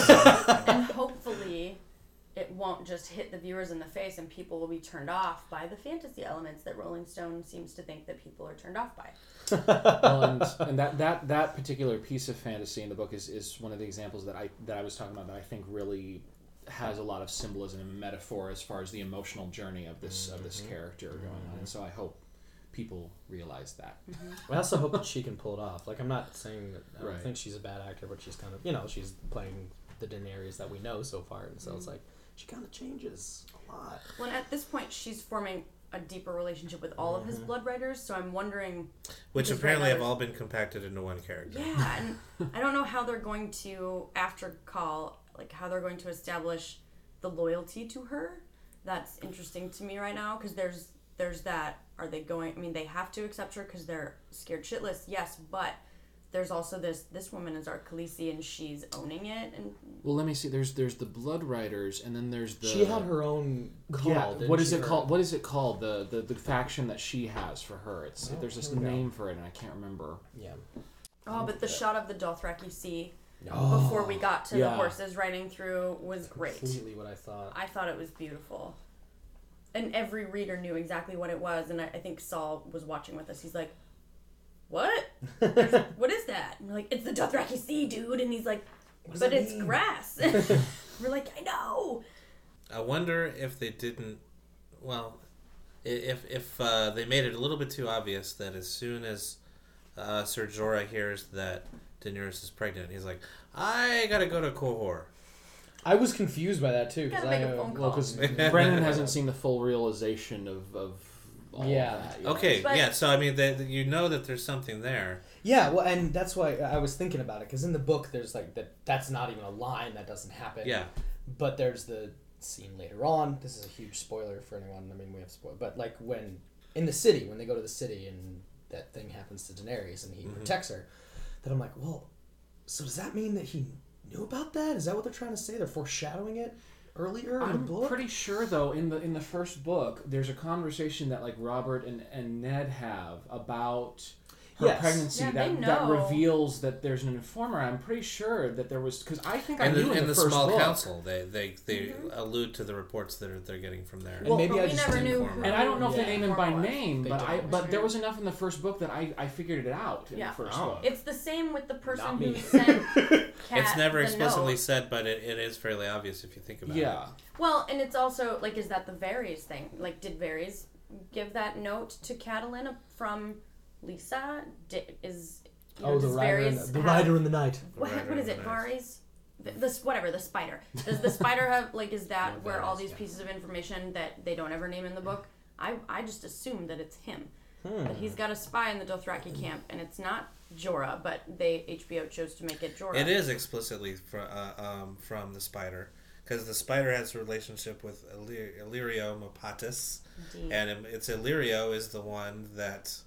And hopefully it won't just hit the viewers in the face and people will be turned off by the fantasy elements that Rolling Stone seems to think that people are turned off by. Well, and that particular piece of fantasy in the book is one of the examples that I was talking about that I think really has a lot of symbolism and metaphor as far as the emotional journey of this character going on, and so I hope people realize that. I also hope that she can pull it off. Like, I'm not saying that I don't Right. think she's a bad actor, but she's kind of, she's playing the Daenerys that we know so far, and so it's like she kind of changes a lot. Well, and at this point, she's forming a deeper relationship with all of his blood riders, so I'm wondering... Which because apparently right have now all been compacted into one character. Yeah, and I don't know how they're going to, after Call, like how they're going to establish the loyalty to her. That's interesting to me right now, because there's that, are they going, I mean, they have to accept her because they're scared shitless, yes, but there's also this woman is our Khaleesi and she's owning it, and Well, let me see. There's the Blood Riders, and then there's the. She had her own call. Yeah. didn't What is she? it called? What is it called? The faction that she has for her. There's this here we go. name for it, and I can't remember. Yeah. but the shot of the Dothraki Sea Oh, before we got to the yeah. horses riding through was great. completely what I thought. I thought it was beautiful. And every reader knew exactly what it was, and I think Saul was watching with us. He's like, what? What is that? And we're like, it's the Dothraki Sea, dude. And he's like, does but that it's mean?" grass. We're like, I know. I wonder if they didn't. Well, if they made it a little bit too obvious that as soon as Ser Jorah hears that Daenerys is pregnant, he's like, I gotta go to Qohor. I was confused by that too. Gotta make a phone call. Because Brennan hasn't seen the full realization of all Yeah. of that yet. Okay, But- yeah. So I mean, you know that there's something there. Yeah, well, and that's why I was thinking about it, because in the book there's like that's not even a line, that doesn't happen. Yeah. But there's the scene later on. This is a huge spoiler for anyone. I mean, we have spoil, but like when in the city, when they go to the city and that thing happens to Daenerys and he protects her, that I'm like, well, so does that mean that he knew about that? Is that what they're trying to say? They're foreshadowing it earlier in the I'm book. pretty sure though in the first book there's a conversation that like Robert and Ned have about her Yes. pregnancy Yeah, they that know. reveals that there's an informer. I'm pretty sure that there was, because I think I And knew in in the first small book. council, they allude to the reports that they're getting from there. And maybe but I we just never didn't knew inform who her. And I don't know if Yeah. they name him by was. name, They but don't. there was enough in the first book that I figured it out in Yeah. the first Oh. book. It's the same with the person Not who me. sent Kat It's never the explicitly note. said, but it is fairly obvious if you think about it. Yeah. Well, and it's also, like, is that the Varys thing? Like, did Varys give that note to Catelyn from Lisa? The rider, in the night. What is it, Varys. Varys? The spider. Does the spider have, like, is that Yeah, where all Varys, these yeah. pieces of information that they don't ever name in the book? I just assume that it's him. That he's got a spy in the Dothraki camp, and it's not Jorah, but HBO chose to make it Jorah. It is explicitly from the spider, because the spider has a relationship with Illyrio Mopatis, Indeed. and it's Illyrio is the one that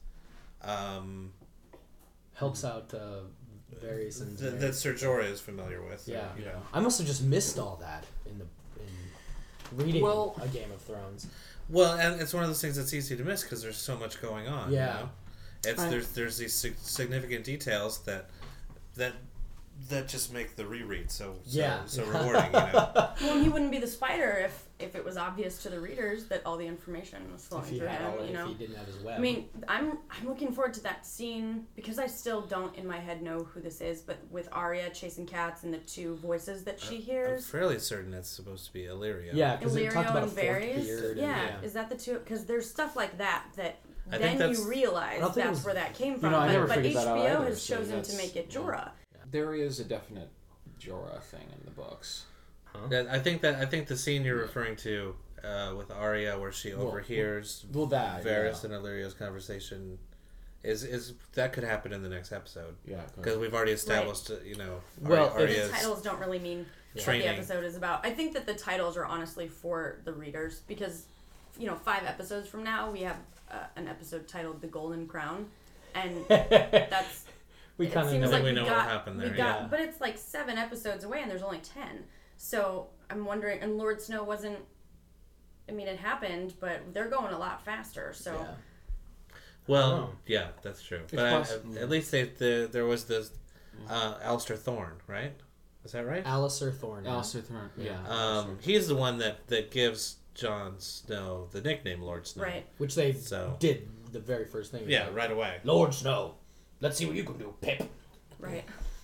Helps out Varys and that Ser Jorah is familiar with. Yeah. you know. I must have just missed all that in reading Well- A Game of Thrones. Well, and it's one of those things that's easy to miss because there's so much going on. Yeah. You know? There's these significant details that just make the reread so rewarding. You know. Well, he wouldn't be the spider if it was obvious to the readers that all the information was flowing If he through had him. all, You know. if he didn't have his web. I mean, I'm looking forward to that scene because I still don't in my head know who this is, but with Arya chasing cats and the two voices that she I'm hears. fairly certain it's supposed to be Illyrio. yeah, because it talked Illyrio about a and forked Varys. beard. Yeah, is that the two? Because there's stuff like that I then think that's- you realize I don't think it that's was- where that came from. know, I never but figured that out HBO either, has so chosen to that's- make it Jorah. There is a definite Jorah thing in the books. I think the scene you're referring to with Arya, where she overhears Well, that Varys and Illyrio's conversation, is that could happen in the next episode yeah. because we've already established, you know, Well, if- The Arya's titles don't really mean what training. the episode is about. I think that the titles are honestly for the readers because, 5 episodes from now we have an episode titled "The Golden Crown," and that's. We it kind of seems know. like we we know got, what happened we there, got- yeah. But it's like 7 episodes away, and there's only 10. So I'm wondering, and Lord Snow wasn't. I mean, it happened, but they're going a lot faster. So Yeah. Well, yeah, that's true. But possible. at least there was this Alistair Thorne, right? Is that right? Alistair Thorne. Alistair Thorne. Yeah. He's the one that gives Jon Snow the nickname Lord Snow. right. Which they So- did the very first thing. Yeah, right away. Lord Snow, let's see what you can do, Pip. Right.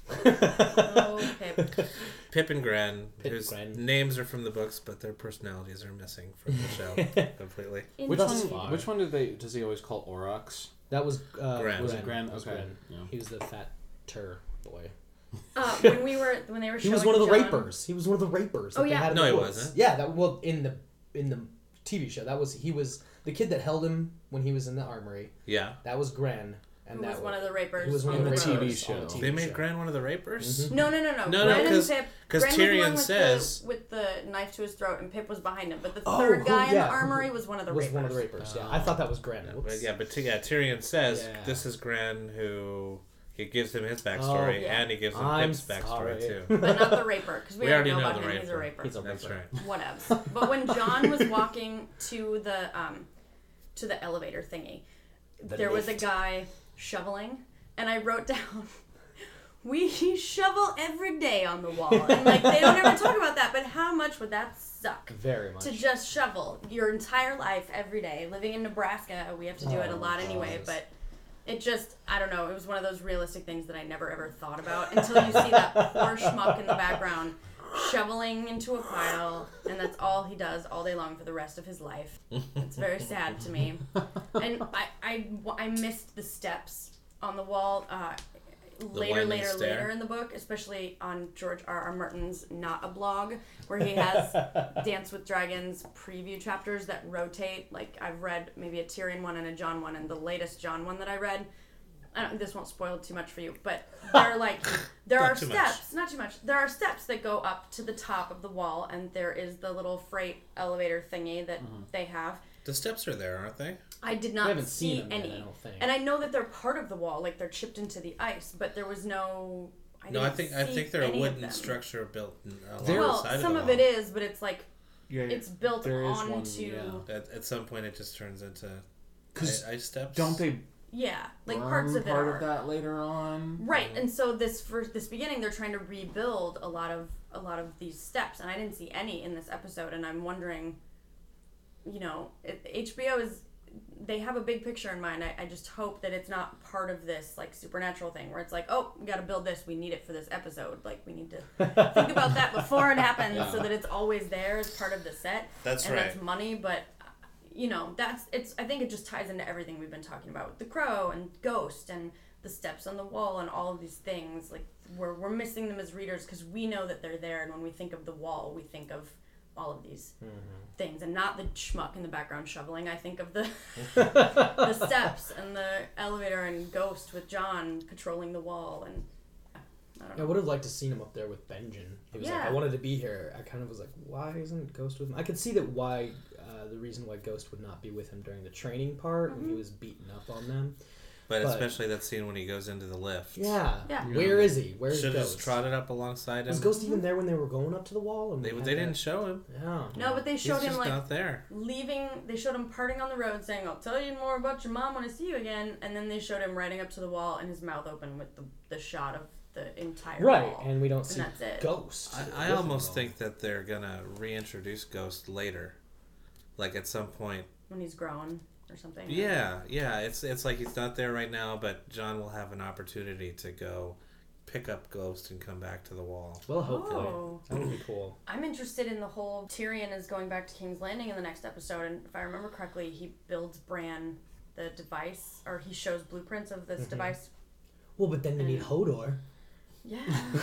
Okay. Pip and Gren, Pip whose Gren. names are from the books, but their personalities are missing from the show completely. Which Thus one? far. Which one does he always call Aurochs? That was Gran. Was it Gran? That was Okay. Gran. Yeah. He was the fatter boy. When they were He was showing one of the Jon- rapers. He was one of the rapers. Oh, that yeah. They had in No, the he books. wasn't. Yeah, that well in the TV show he was the kid that held him when he was in the armory. Yeah. That was Gran, and Who that was one of the rapers. He was one on of the the TV rapers show. on the TV They made show. Gran one of the rapers? No. No, Gran no, and 'cause- Pip. 'cause Gran was the Tyrion one with says- with the knife to his throat, and Pip was behind him. But the Oh, third guy in yeah. the armory was one of the was rapers. one of the rapers. Yeah, I thought that was Gran. But Whoops. Tyrion says Yeah. this is Gran who he gives him his backstory, yeah. and he gives him I'm Pip's backstory sorry. too. But not the raper, because we, We already know know about the him. He's a raper. raper. He's a That's raper. right. Whatevs. But when John was walking to the elevator thingy, there was a lift. guy shoveling, and I wrote down, "We shovel every day on the wall," and like they don't ever talk about that. But how much would that suck? Very much. To just shovel your entire life every day. Living in Nebraska, we have to do it a Oh, lot anyway, gosh. but it just, I don't know, it was one of those realistic things that I never ever thought about until you see that poor schmuck in the background shoveling into a pile, and that's all he does all day long for the rest of his life. It's very sad to me. And I missed the steps on the wall. winding stair. Later in the book, especially on George R.R. Martin's Not a Blog, where he has Dance with Dragons preview chapters that rotate. Like, I've read maybe a Tyrion one and a Jon one, and the latest Jon one that I read, this won't spoil too much for you, but they're like, there Not are too steps, not too much, there are steps that go up to the top of the wall, and there is the little freight elevator thingy that they have. The steps are there, aren't they? I did We not haven't see seen them any. yet, I don't think. And I know that they're part of the wall, like they're chipped into the ice, but there was no. I think they're a any of wooden them. structure built alongside Well, of the some of wall. it is, but it's like Yeah, it's built there is onto. one, yeah. At some point, it just turns into 'Cause ice steps. Don't they Yeah, like burn parts of it part are of that later on? right. And so this beginning, they're trying to rebuild a lot of these steps, and I didn't see any in this episode, and I'm wondering. You know, HBO is. They have a big picture in mind. I just hope that it's not part of this like supernatural thing where it's like, oh, we got to build this. We need it for this episode. Like we need to think about that before it happens, so that it's always there as part of the set. That's and right. That's money, but you know, I think it just ties into everything we've been talking about with the Crow and Ghost and the steps on the wall and all of these things. Like we're missing them as readers because we know that they're there, and when we think of the wall, we think of all of these things, and not the schmuck in the background shoveling. I think of the the steps and the elevator and Ghost with John patrolling the wall, and I don't I know. would have liked to seen him up there with Benjen. He was like, Yeah. I wanted to be here. I kind of was like, why isn't Ghost with him? I could see that why the reason why Ghost would not be with him during the training part when he was beating up on them. But But- especially that scene when he goes into the lift. Yeah. Yeah. Where is he? Where's Should have Ghost? just trotted up alongside him. Was Ghost even there when they were going up to the wall? And They we had didn't that- show him. Yeah. No, but they He's showed him just like not there. leaving. They showed him parting on the road, saying, "I'll tell you more about your mom when I see you again." And then they showed him riding up to the wall and his mouth open with the shot of the entire Right, wall. and we don't see that's it. Ghost. I with almost him. think that they're gonna reintroduce Ghost later, like at some point. When he's grown or something. Yeah. It's like he's not there right now, but John will have an opportunity to go pick up Ghost and come back to the wall. Well, hopefully. Oh. That would be cool. I'm interested in the whole Tyrion is going back to King's Landing in the next episode, and if I remember correctly, he builds Bran the device, or he shows blueprints of this device. Well, but then you need Hodor. Yeah.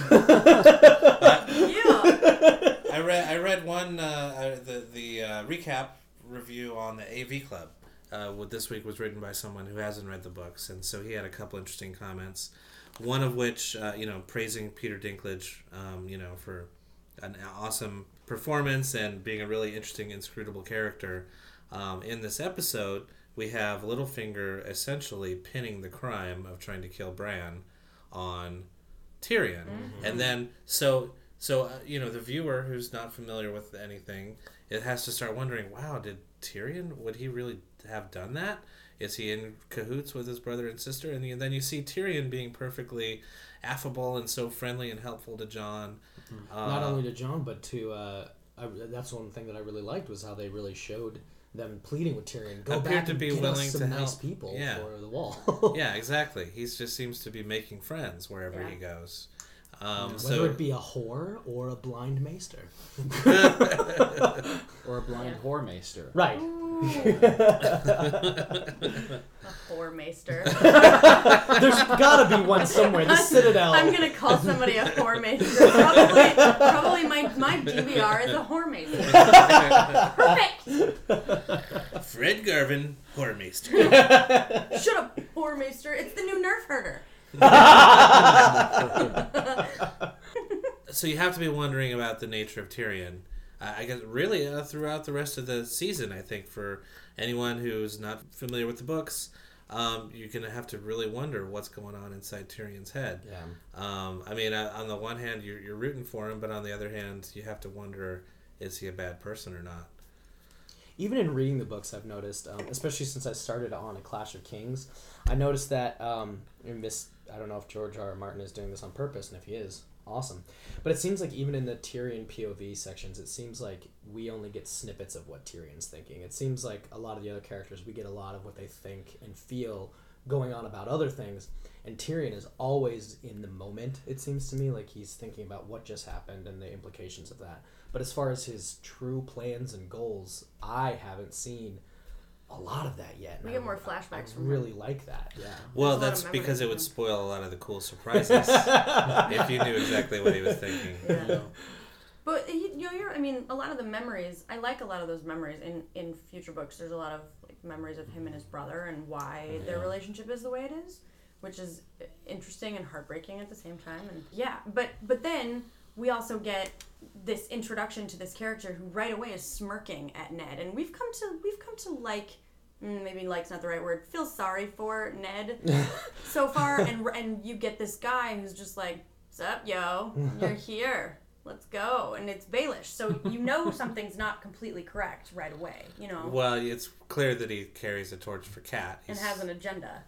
Yeah. I read one the recap review on the AV Club. What this week was written by someone who hasn't read the books, and so he had a couple interesting comments. One of which, praising Peter Dinklage, for an awesome performance and being a really interesting, inscrutable character. In this episode, we have Littlefinger essentially pinning the crime of trying to kill Bran on Tyrion, and then so So, the viewer who's not familiar with anything, it has to start wondering, wow, would he really have done that? Is he in cahoots with his brother and sister? And then you see Tyrion being perfectly affable and so friendly and helpful to Jon. Not only to Jon, but to... that's one thing that I really liked was how they really showed them pleading with Tyrion. Go Appeared back to and be get willing us some to nice help. people Yeah. for the wall. Yeah, exactly. He just seems to be making friends wherever Yeah. he goes. Whether it be a whore or a blind maester. Or a blind whore maester. Right. A whore maester. There's gotta be one somewhere. The Citadel. I'm gonna call somebody a whore maester. Probably my DVR is a whore maester. Perfect. Fred Garvin, Whoremaster. Shut up, whore maester. It's the new nerf herder. So you have to be wondering about the nature of Tyrion. I guess really throughout the rest of the season, I think for anyone who's not familiar with the books, you're going to have to really wonder what's going on inside Tyrion's head. Yeah. On the one hand, you're rooting for him, but on the other hand, you have to wonder, is he a bad person or not? Even in reading the books, I've noticed, especially since I started on A Clash of Kings, I noticed that, I don't know if George R. R. Martin is doing this on purpose, and if he is, awesome. But it seems like even in the Tyrion POV sections, it seems like we only get snippets of what Tyrion's thinking. It seems like a lot of the other characters, we get a lot of what they think and feel going on about other things, and Tyrion is always in the moment, it seems to me, like he's thinking about what just happened and the implications of that. But as far as his true plans and goals, I haven't seen a lot of that yet. We get more flashbacks I from really like that, yeah. Well, There's a lot that's of because it would memories. spoil a lot of the cool surprises if you knew exactly what he was thinking. Yeah. But a lot of the memories. I like a lot of those memories in future books. There's a lot of memories of him and his brother and why their relationship is the way it is, which is interesting and heartbreaking at the same time. And yeah, but then we also get this introduction to this character who right away is smirking at Ned, and we've come to like. Maybe like's not the right word. Feel sorry for Ned so far, and you get this guy who's just like, "What's up, yo? You're here. Let's go." And it's Baelish, so something's not completely correct right away. Well, it's clear that he carries a torch for Cat. And has an agenda.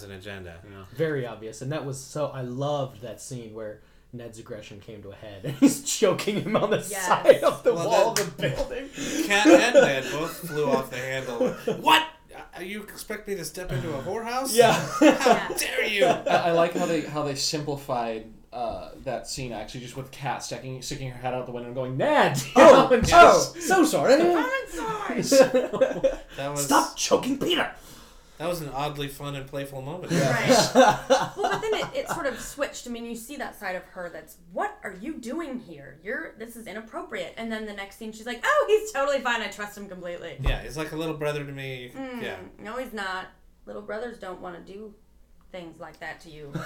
Very obvious, and that was so. I loved that scene where Ned's aggression came to a head, and he's choking him on the side of the wall of the building. Cat and Ned both flew off the handle. What? You expect me to step into a whorehouse? Yeah. How dare you? I like how they simplified that scene actually, just with Kat sticking her head out the window and going, Ned! So sorry. I'm sorry. That was Stop choking Peter. That was an oddly fun and playful moment. Right. Well, but then it sort of switched. I mean, you see that side of her that's, what are you doing here? This is inappropriate. And then the next scene, she's like, oh, he's totally fine. I trust him completely. Yeah, he's like a little brother to me. Yeah. No, he's not. Little brothers don't want to do things like that to you.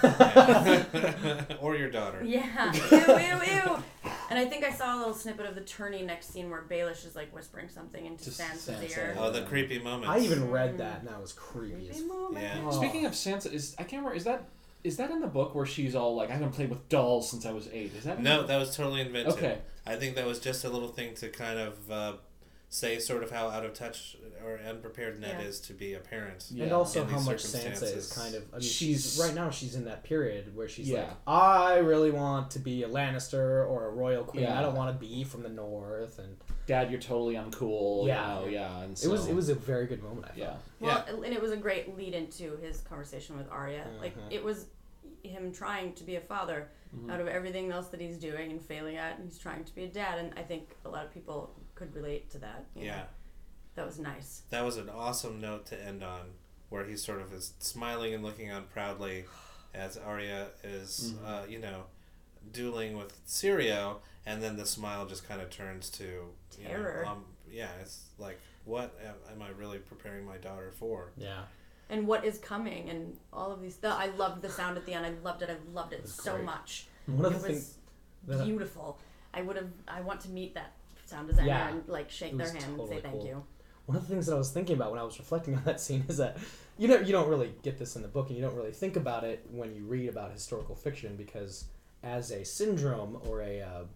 Or your daughter. Yeah. Ew, ew, ew. And I think I saw a little snippet of the tourney next scene where Baelish is like whispering something into Sansa's ear. Oh, the creepy moments. I even read that, and that was creepy. Creepy moment. Yeah. Oh. Speaking of Sansa, I can't remember, is that in the book where she's all like, I haven't played with dolls since I was 8? Is that in No, the that was totally invented. Okay. I think that was just a little thing to kind of say sort of how out of touch or unprepared Ned is to be a parent. Yeah. And also in how these much Sansa circumstances. is kind of... I mean, She's- right now she's in that period where she's Yeah. like, I really want to be a Lannister or a royal queen. Yeah. I don't want to be from the north. And Dad, you're totally uncool. Yeah. And so, it was a very good moment, I thought. yeah. Well, and it was a great lead into his conversation with Arya. Like, it was him trying to be a father out of everything else that he's doing and failing at, and he's trying to be a dad, and I think a lot of people could relate to that. you know. Yeah. That was nice. That was an awesome note to end on, where he sort of is smiling and looking on proudly as Arya is, dueling with Syrio, and then the smile just kind of turns to Terror. It's like, what am I really preparing my daughter for? Yeah. And what is coming, and all of these. I loved the sound at the end. I loved it so great. much. One of It the was things that beautiful. I want to meet that sound designer Yeah. and like shake It their was hand and totally say thank cool. you. One of the things that I was thinking about when I was reflecting on that scene is that you don't really get this in the book, and you don't really think about it when you read about historical fiction, because as a syndrome or a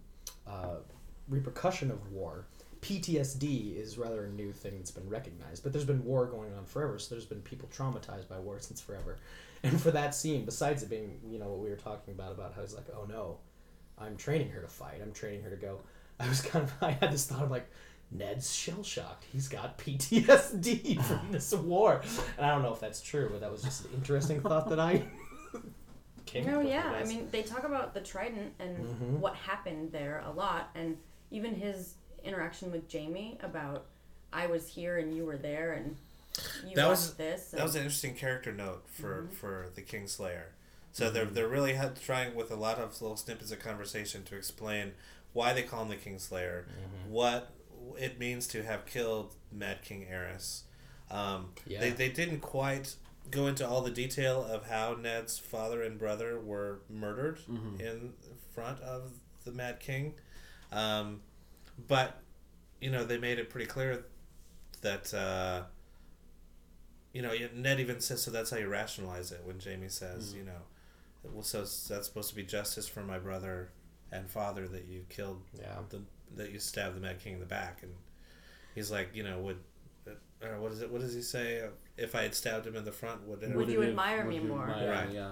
repercussion of war. PTSD is rather a new thing that's been recognized, but there's been war going on forever, so there's been people traumatized by war since forever. And for that scene, besides it being, what we were talking about how he's like, oh no, I'm training her to fight, I'm training her to go, I had this thought of like, Ned's shell-shocked. He's got PTSD from this war. And I don't know if that's true, but that was just an interesting thought that I came up with, yeah. I I guess. mean, they talk about the Trident and what happened there a lot, and even his interaction with Jamie about, I was here and you were there, and you watched this. That was an interesting character note for the Kingslayer. So they're really trying with a lot of little snippets of conversation to explain why they call him the Kingslayer, what it means to have killed Mad King Aerys. They didn't quite go into all the detail of how Ned's father and brother were murdered in front of the Mad King. But, they made it pretty clear that, Ned even says, so that's how you rationalize it when Jamie says, well, so that's supposed to be justice for my brother and father that you killed, that you stabbed the Mad King in the back. And he's like, what does he say? If I had stabbed him in the front, would you admire me more? Right. Yeah.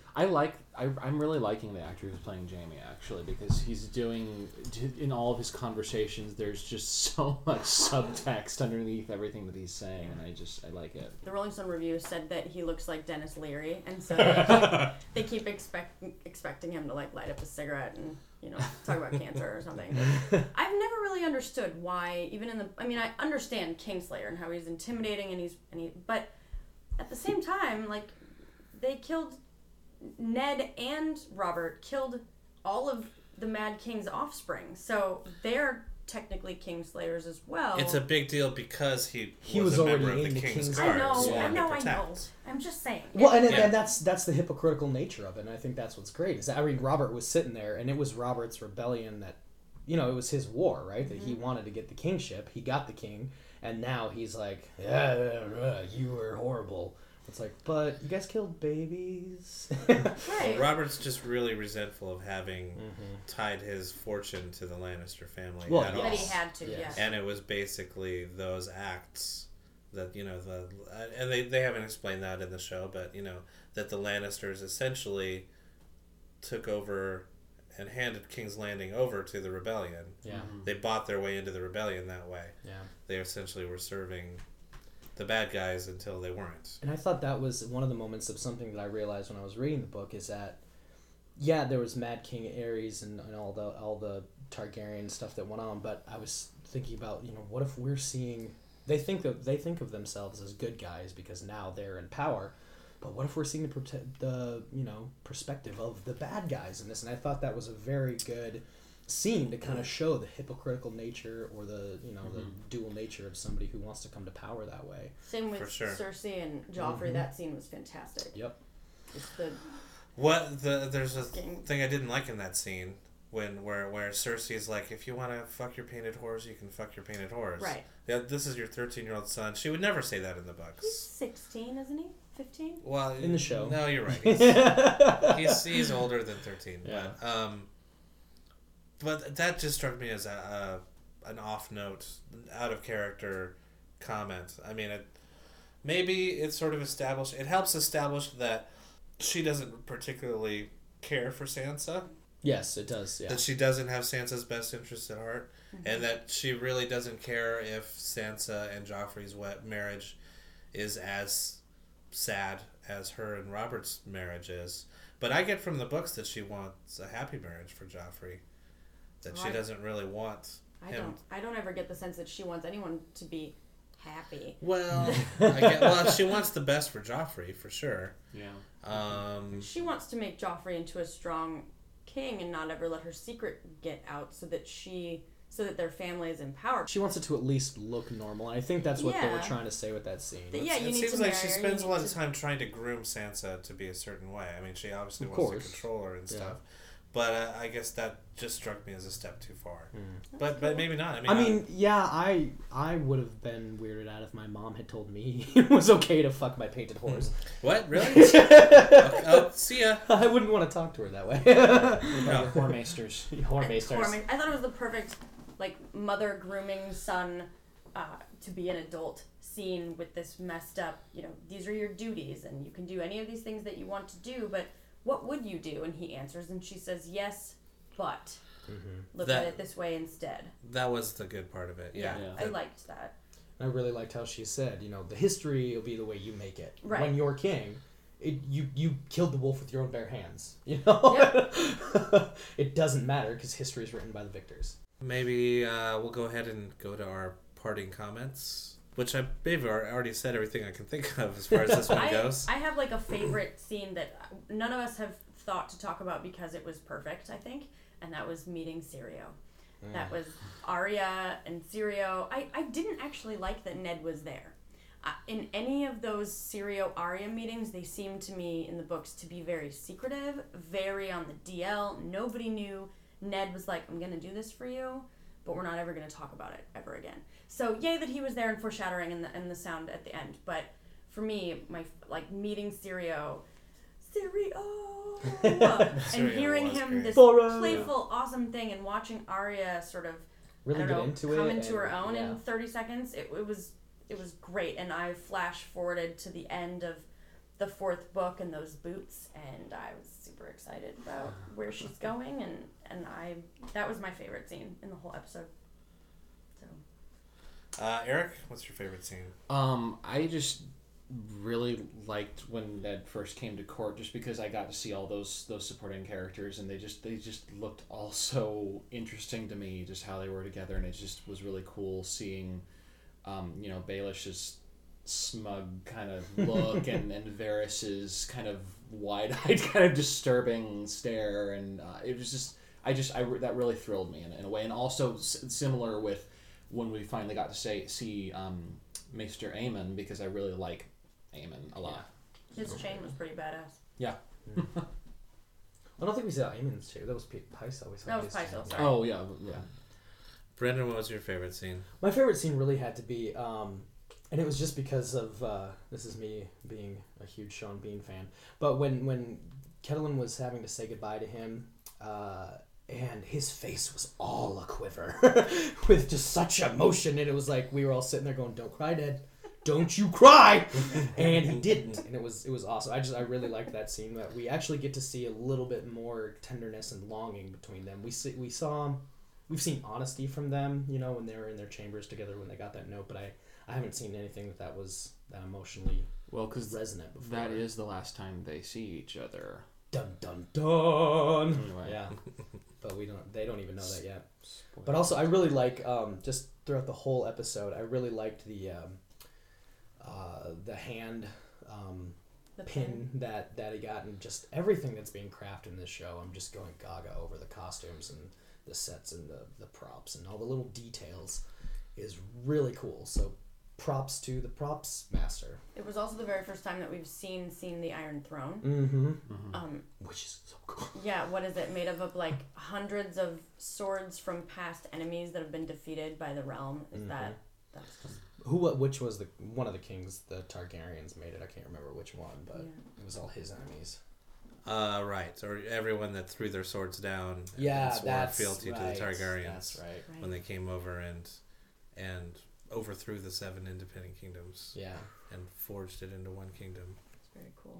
I'm really liking the actor who's playing Jamie, actually, because he's doing, in all of his conversations, there's just so much subtext underneath everything that he's saying, and I like it. The Rolling Stone review said that he looks like Dennis Leary, and so they keep expecting him to light up a cigarette and talk about cancer or something. I've never really understood why, I understand Kingslayer and how he's intimidating but at the same time, like, they killed Ned and Robert killed all of the Mad King's offspring, so they're technically Kingslayers as well. It's a big deal because he was a already member of in the the King's King's Guard. Guard. I know. Protect. I'm just saying. Well, and that's the hypocritical nature of it, and I think that's what's great. Is that, Robert was sitting there, and it was Robert's rebellion that, it was his war, right? That he wanted to get the kingship. He got the king, and now he's like, you were horrible. It's like, but you guys killed babies. Right. Well, Robert's just really resentful of having tied his fortune to the Lannister family at all. That he had to, Yes. And it was basically those acts that, and they haven't explained that in the show, but, that the Lannisters essentially took over and handed King's Landing over to the rebellion. Yeah. They bought their way into the rebellion that way. Yeah. They essentially were serving the bad guys until they weren't. And I thought that was one of the moments of something that I realized when I was reading the book is that, there was Mad King Aerys and all the Targaryen stuff that went on, but I was thinking about, what if we're seeing, they think of themselves as good guys because now they're in power, but what if we're seeing the perspective of the bad guys in this? And I thought that was a very good scene to kind of show the hypocritical nature or the the dual nature of somebody who wants to come to power that way. Same with For sure. Cersei and Joffrey. That scene was fantastic. Yep. There's a thing I didn't like in that scene where Cersei's like, if you want to fuck your painted whores, you can fuck your painted whores. Right. Yeah, this is your 13-year-old son. She would never say that in the He's books. 16, isn't he? 15? Well, in the show. No, you're right. He's older than 13. Yeah. But that just struck me as an off-note, out-of-character comment. Maybe it's sort of established. It helps establish that she doesn't particularly care for Sansa. Yes, it does. Yeah. That she doesn't have Sansa's best interests at heart, and that she really doesn't care if Sansa and Joffrey's marriage is as sad as her and Robert's marriage is. But I get from the books that she wants a happy marriage for Joffrey. That she doesn't really want him. I don't ever get the sense that she wants anyone to be happy. Well, she wants the best for Joffrey for sure. Yeah. She wants to make Joffrey into a strong king and not ever let her secret get out, so that their family is empowered. She wants it to at least look normal. And I think that's what they were Yeah. trying to say with that scene. That, It you need seems to like marry she her, spends you a lot need of to- time trying to groom Sansa to be a certain way. She obviously Of wants course. to control her and Yeah. stuff. But I guess that just struck me as a step too far. But maybe not. I mean, yeah, I would have been weirded out if my mom had told me it was okay to fuck my painted horse. What? Really? Oh, see ya. I wouldn't want to talk to her that way. Your Whoremeisters. Whoremeisters. I thought it was the perfect, like, mother grooming son to be an adult scene with this messed up, these are your duties and you can do any of these things that you want to do, but what would you do? And he answers and she says, yes, but look at it this way instead. That was the good part of it. Yeah. I liked that. I really liked how she said, the history will be the way you make it. Right. When you're king, you killed the wolf with your own bare hands. Yep. It doesn't matter because history is written by the victors. Maybe we'll go ahead and go to our parting comments, which I maybe already said everything I can think of as far as this one goes. I have like a favorite scene that none of us have thought to talk about because it was perfect, I think, and that was meeting Sirio. That was Arya and Sirio. I didn't actually like that Ned was there. In any of those Sirio-Arya meetings, they seemed to me in the books to be very secretive, very on the DL. Nobody knew. Ned was like, I'm going to do this for you, but we're not ever going to talk about it ever again. So yay that he was there and foreshadowing and the sound at the end. But for me, meeting Sirio, and hearing him great. this playful, awesome thing, and watching Arya sort of Really get into it. come into her own yeah. in 30 seconds. It was great, and I flash forwarded to the end of the 4th book and those boots, and I was super excited about where she's going, and that was my favorite scene in the whole episode. So, Eric, what's your favorite scene? I just really liked when Ned first came to court, just because I got to see all those supporting characters, and they just looked all so interesting to me, just how they were together, and it just was really cool seeing, Baelish's smug kind of look and Varys's kind of wide-eyed, kind of disturbing stare, and it was just that really thrilled me in a way, and also similar with when we finally got to see Maester Aemon, because I really like Aemon a lot. his chain was pretty badass. Yeah. I don't think we said Aemon's chair. That was Pycelle. That was Pycelle, sorry. Oh yeah. Brendan, what was your favorite scene? My favorite scene really had to be, and it was just because of this is me being a huge Sean Bean fan. But when Catelyn was having to say goodbye to him, and his face was all a quiver with just such emotion, and it was like we were all sitting there going, "Don't cry, Ned. Don't you cry!" And he didn't, and it was awesome. I really liked that scene. That we actually get to see a little bit more tenderness and longing between them. We've seen honesty from them, when they were in their chambers together when they got that note. But I haven't seen anything that was that emotionally resonant before. That is the last time they see each other. Dun dun dun. Anyway. Yeah, but they don't even know that yet. But also, I really like just throughout the whole episode, I really liked the hand The pin that he got, and just everything that's being crafted in this show. I'm just going gaga over the costumes and the sets and the props and all the little details is really cool. So props to the props master. It was also the very first time that we've seen the Iron Throne. Mm-hmm. Which is so cool. Yeah, what is it made of like hundreds of swords from past enemies that have been defeated by the realm? Is that's just Which was one of the kings, the Targaryens made it. I can't remember which one, but it was all his enemies. Right. Or everyone that threw their swords down. Yeah, and swore that's fealty right. to the Targaryens. That's right. When they came over and overthrew the 7 independent kingdoms. Yeah. And forged it into one kingdom. It's very cool.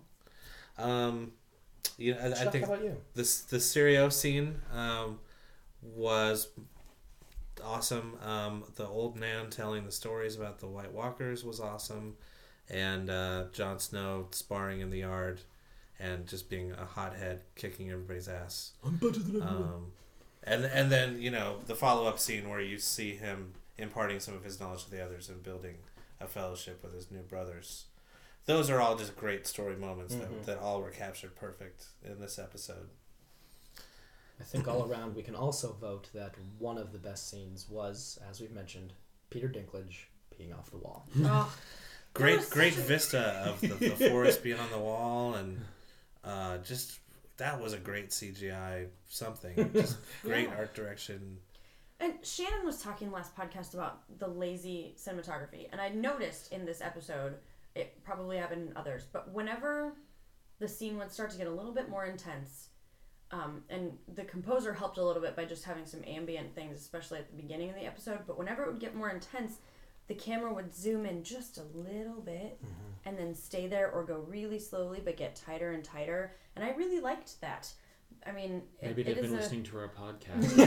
I think how about you? the Sirio scene was awesome. The old man telling the stories about the White Walkers was awesome, and Jon Snow sparring in the yard and just being a hothead, kicking everybody's ass. I'm better than everyone. And then the follow-up scene where you see him imparting some of his knowledge to the others and building a fellowship with his new brothers. Those are all just great story moments that all were captured perfect in this episode. I think all around we can also vote that one of the best scenes was, as we've mentioned, Peter Dinklage peeing off the wall. Oh, Great vista of the forest beyond the wall, and just that was a great CGI something. Just great art direction. And Shannon was talking last podcast about the lazy cinematography, and I noticed in this episode, it probably happened in others, but whenever the scene would start to get a little bit more intense, and the composer helped a little bit by just having some ambient things, especially at the beginning of the episode, but whenever it would get more intense, the camera would zoom in just a little bit and then stay there or go really slowly but get tighter and tighter, and I really liked that. I mean, Maybe they've been listening to our podcast.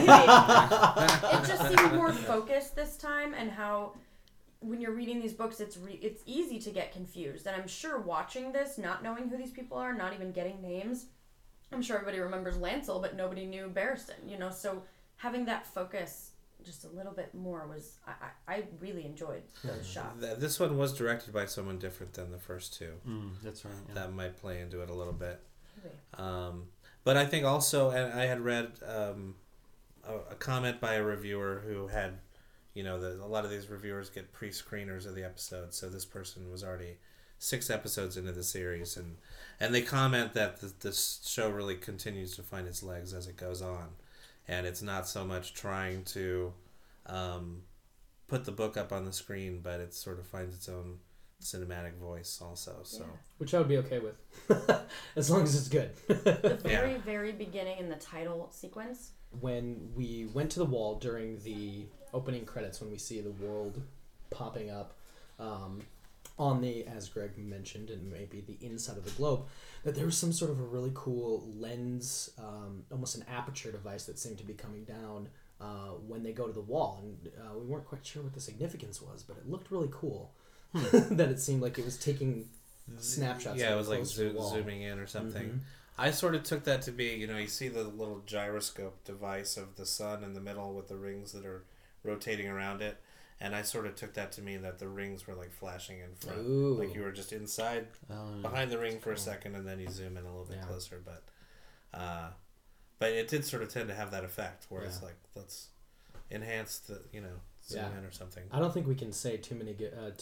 It just seemed more focused this time, and how when you're reading these books, it's easy to get confused. And I'm sure watching this, not knowing who these people are, not even getting names, I'm sure everybody remembers Lancel, but nobody knew Barristan, you know? So having that focus just a little bit more was, I really enjoyed those shots. This one was directed by someone different than the first two. That's right. Yeah. That might play into it a little bit. Maybe. But I think also, and I had read a comment by a reviewer who had, you know, a lot of these reviewers get pre-screeners of the episode, so this person was already 6 episodes into the series, and they comment that this show really continues to find its legs as it goes on, and it's not so much trying to put the book up on the screen, but it sort of finds its own cinematic voice also. So which I would be okay with, as long as it's good. The very beginning in the title sequence, when we went to the wall during the opening credits, when we see the world popping up on the, as Greg mentioned, and maybe the inside of the globe, that there was some sort of a really cool lens, almost an aperture device that seemed to be coming down when they go to the wall, and we weren't quite sure what the significance was, but it looked really cool. That it seemed like it was taking snapshots. Yeah, it was like zooming in or something. I sort of took that to be, you know, you see the little gyroscope device of the sun in the middle with the rings that are rotating around it, and I sort of took that to mean that the rings were like flashing in front. Ooh. Like you were just inside behind the ring for a second, and then you zoom in a little bit closer. But it did sort of tend to have that effect where it's like, let's enhance the, you know, zoom in or something. I don't think we can say too many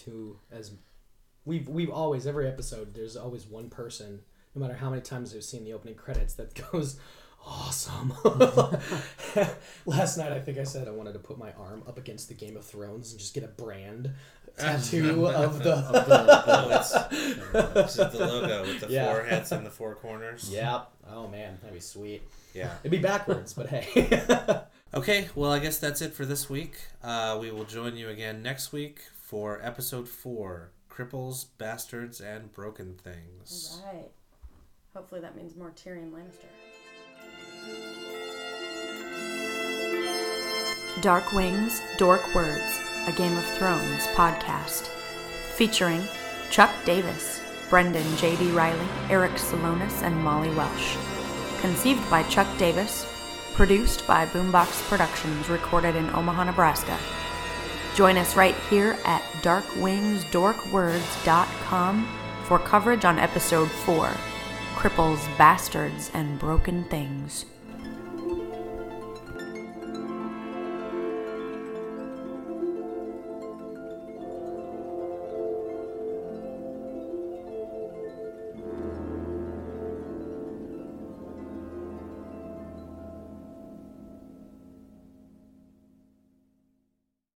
we've always, every episode, there's always one person, no matter how many times they've seen the opening credits, that goes, awesome. Last night I think I said I wanted to put my arm up against the Game of Thrones and just get a brand tattoo of the this is the logo with the 4 heads in the 4 corners. Yep. Oh man, that'd be sweet. Yeah. It'd be backwards, but hey. Okay, well, I guess that's it for this week. We will join you again next week for episode 4, Cripples, Bastards, and Broken Things. all right. Hopefully that means more Tyrion Lannister. Dark Wings, Dork Words, a Game of Thrones podcast. Featuring Chuck Davis, Brendan J.D. Riley, Eric Salonis, and Molly Welsh. Conceived by Chuck Davis. Produced by Boombox Productions, recorded in Omaha, Nebraska. Join us right here at darkwingsdorkwords.com for coverage on episode 4, Cripples, Bastards, and Broken Things.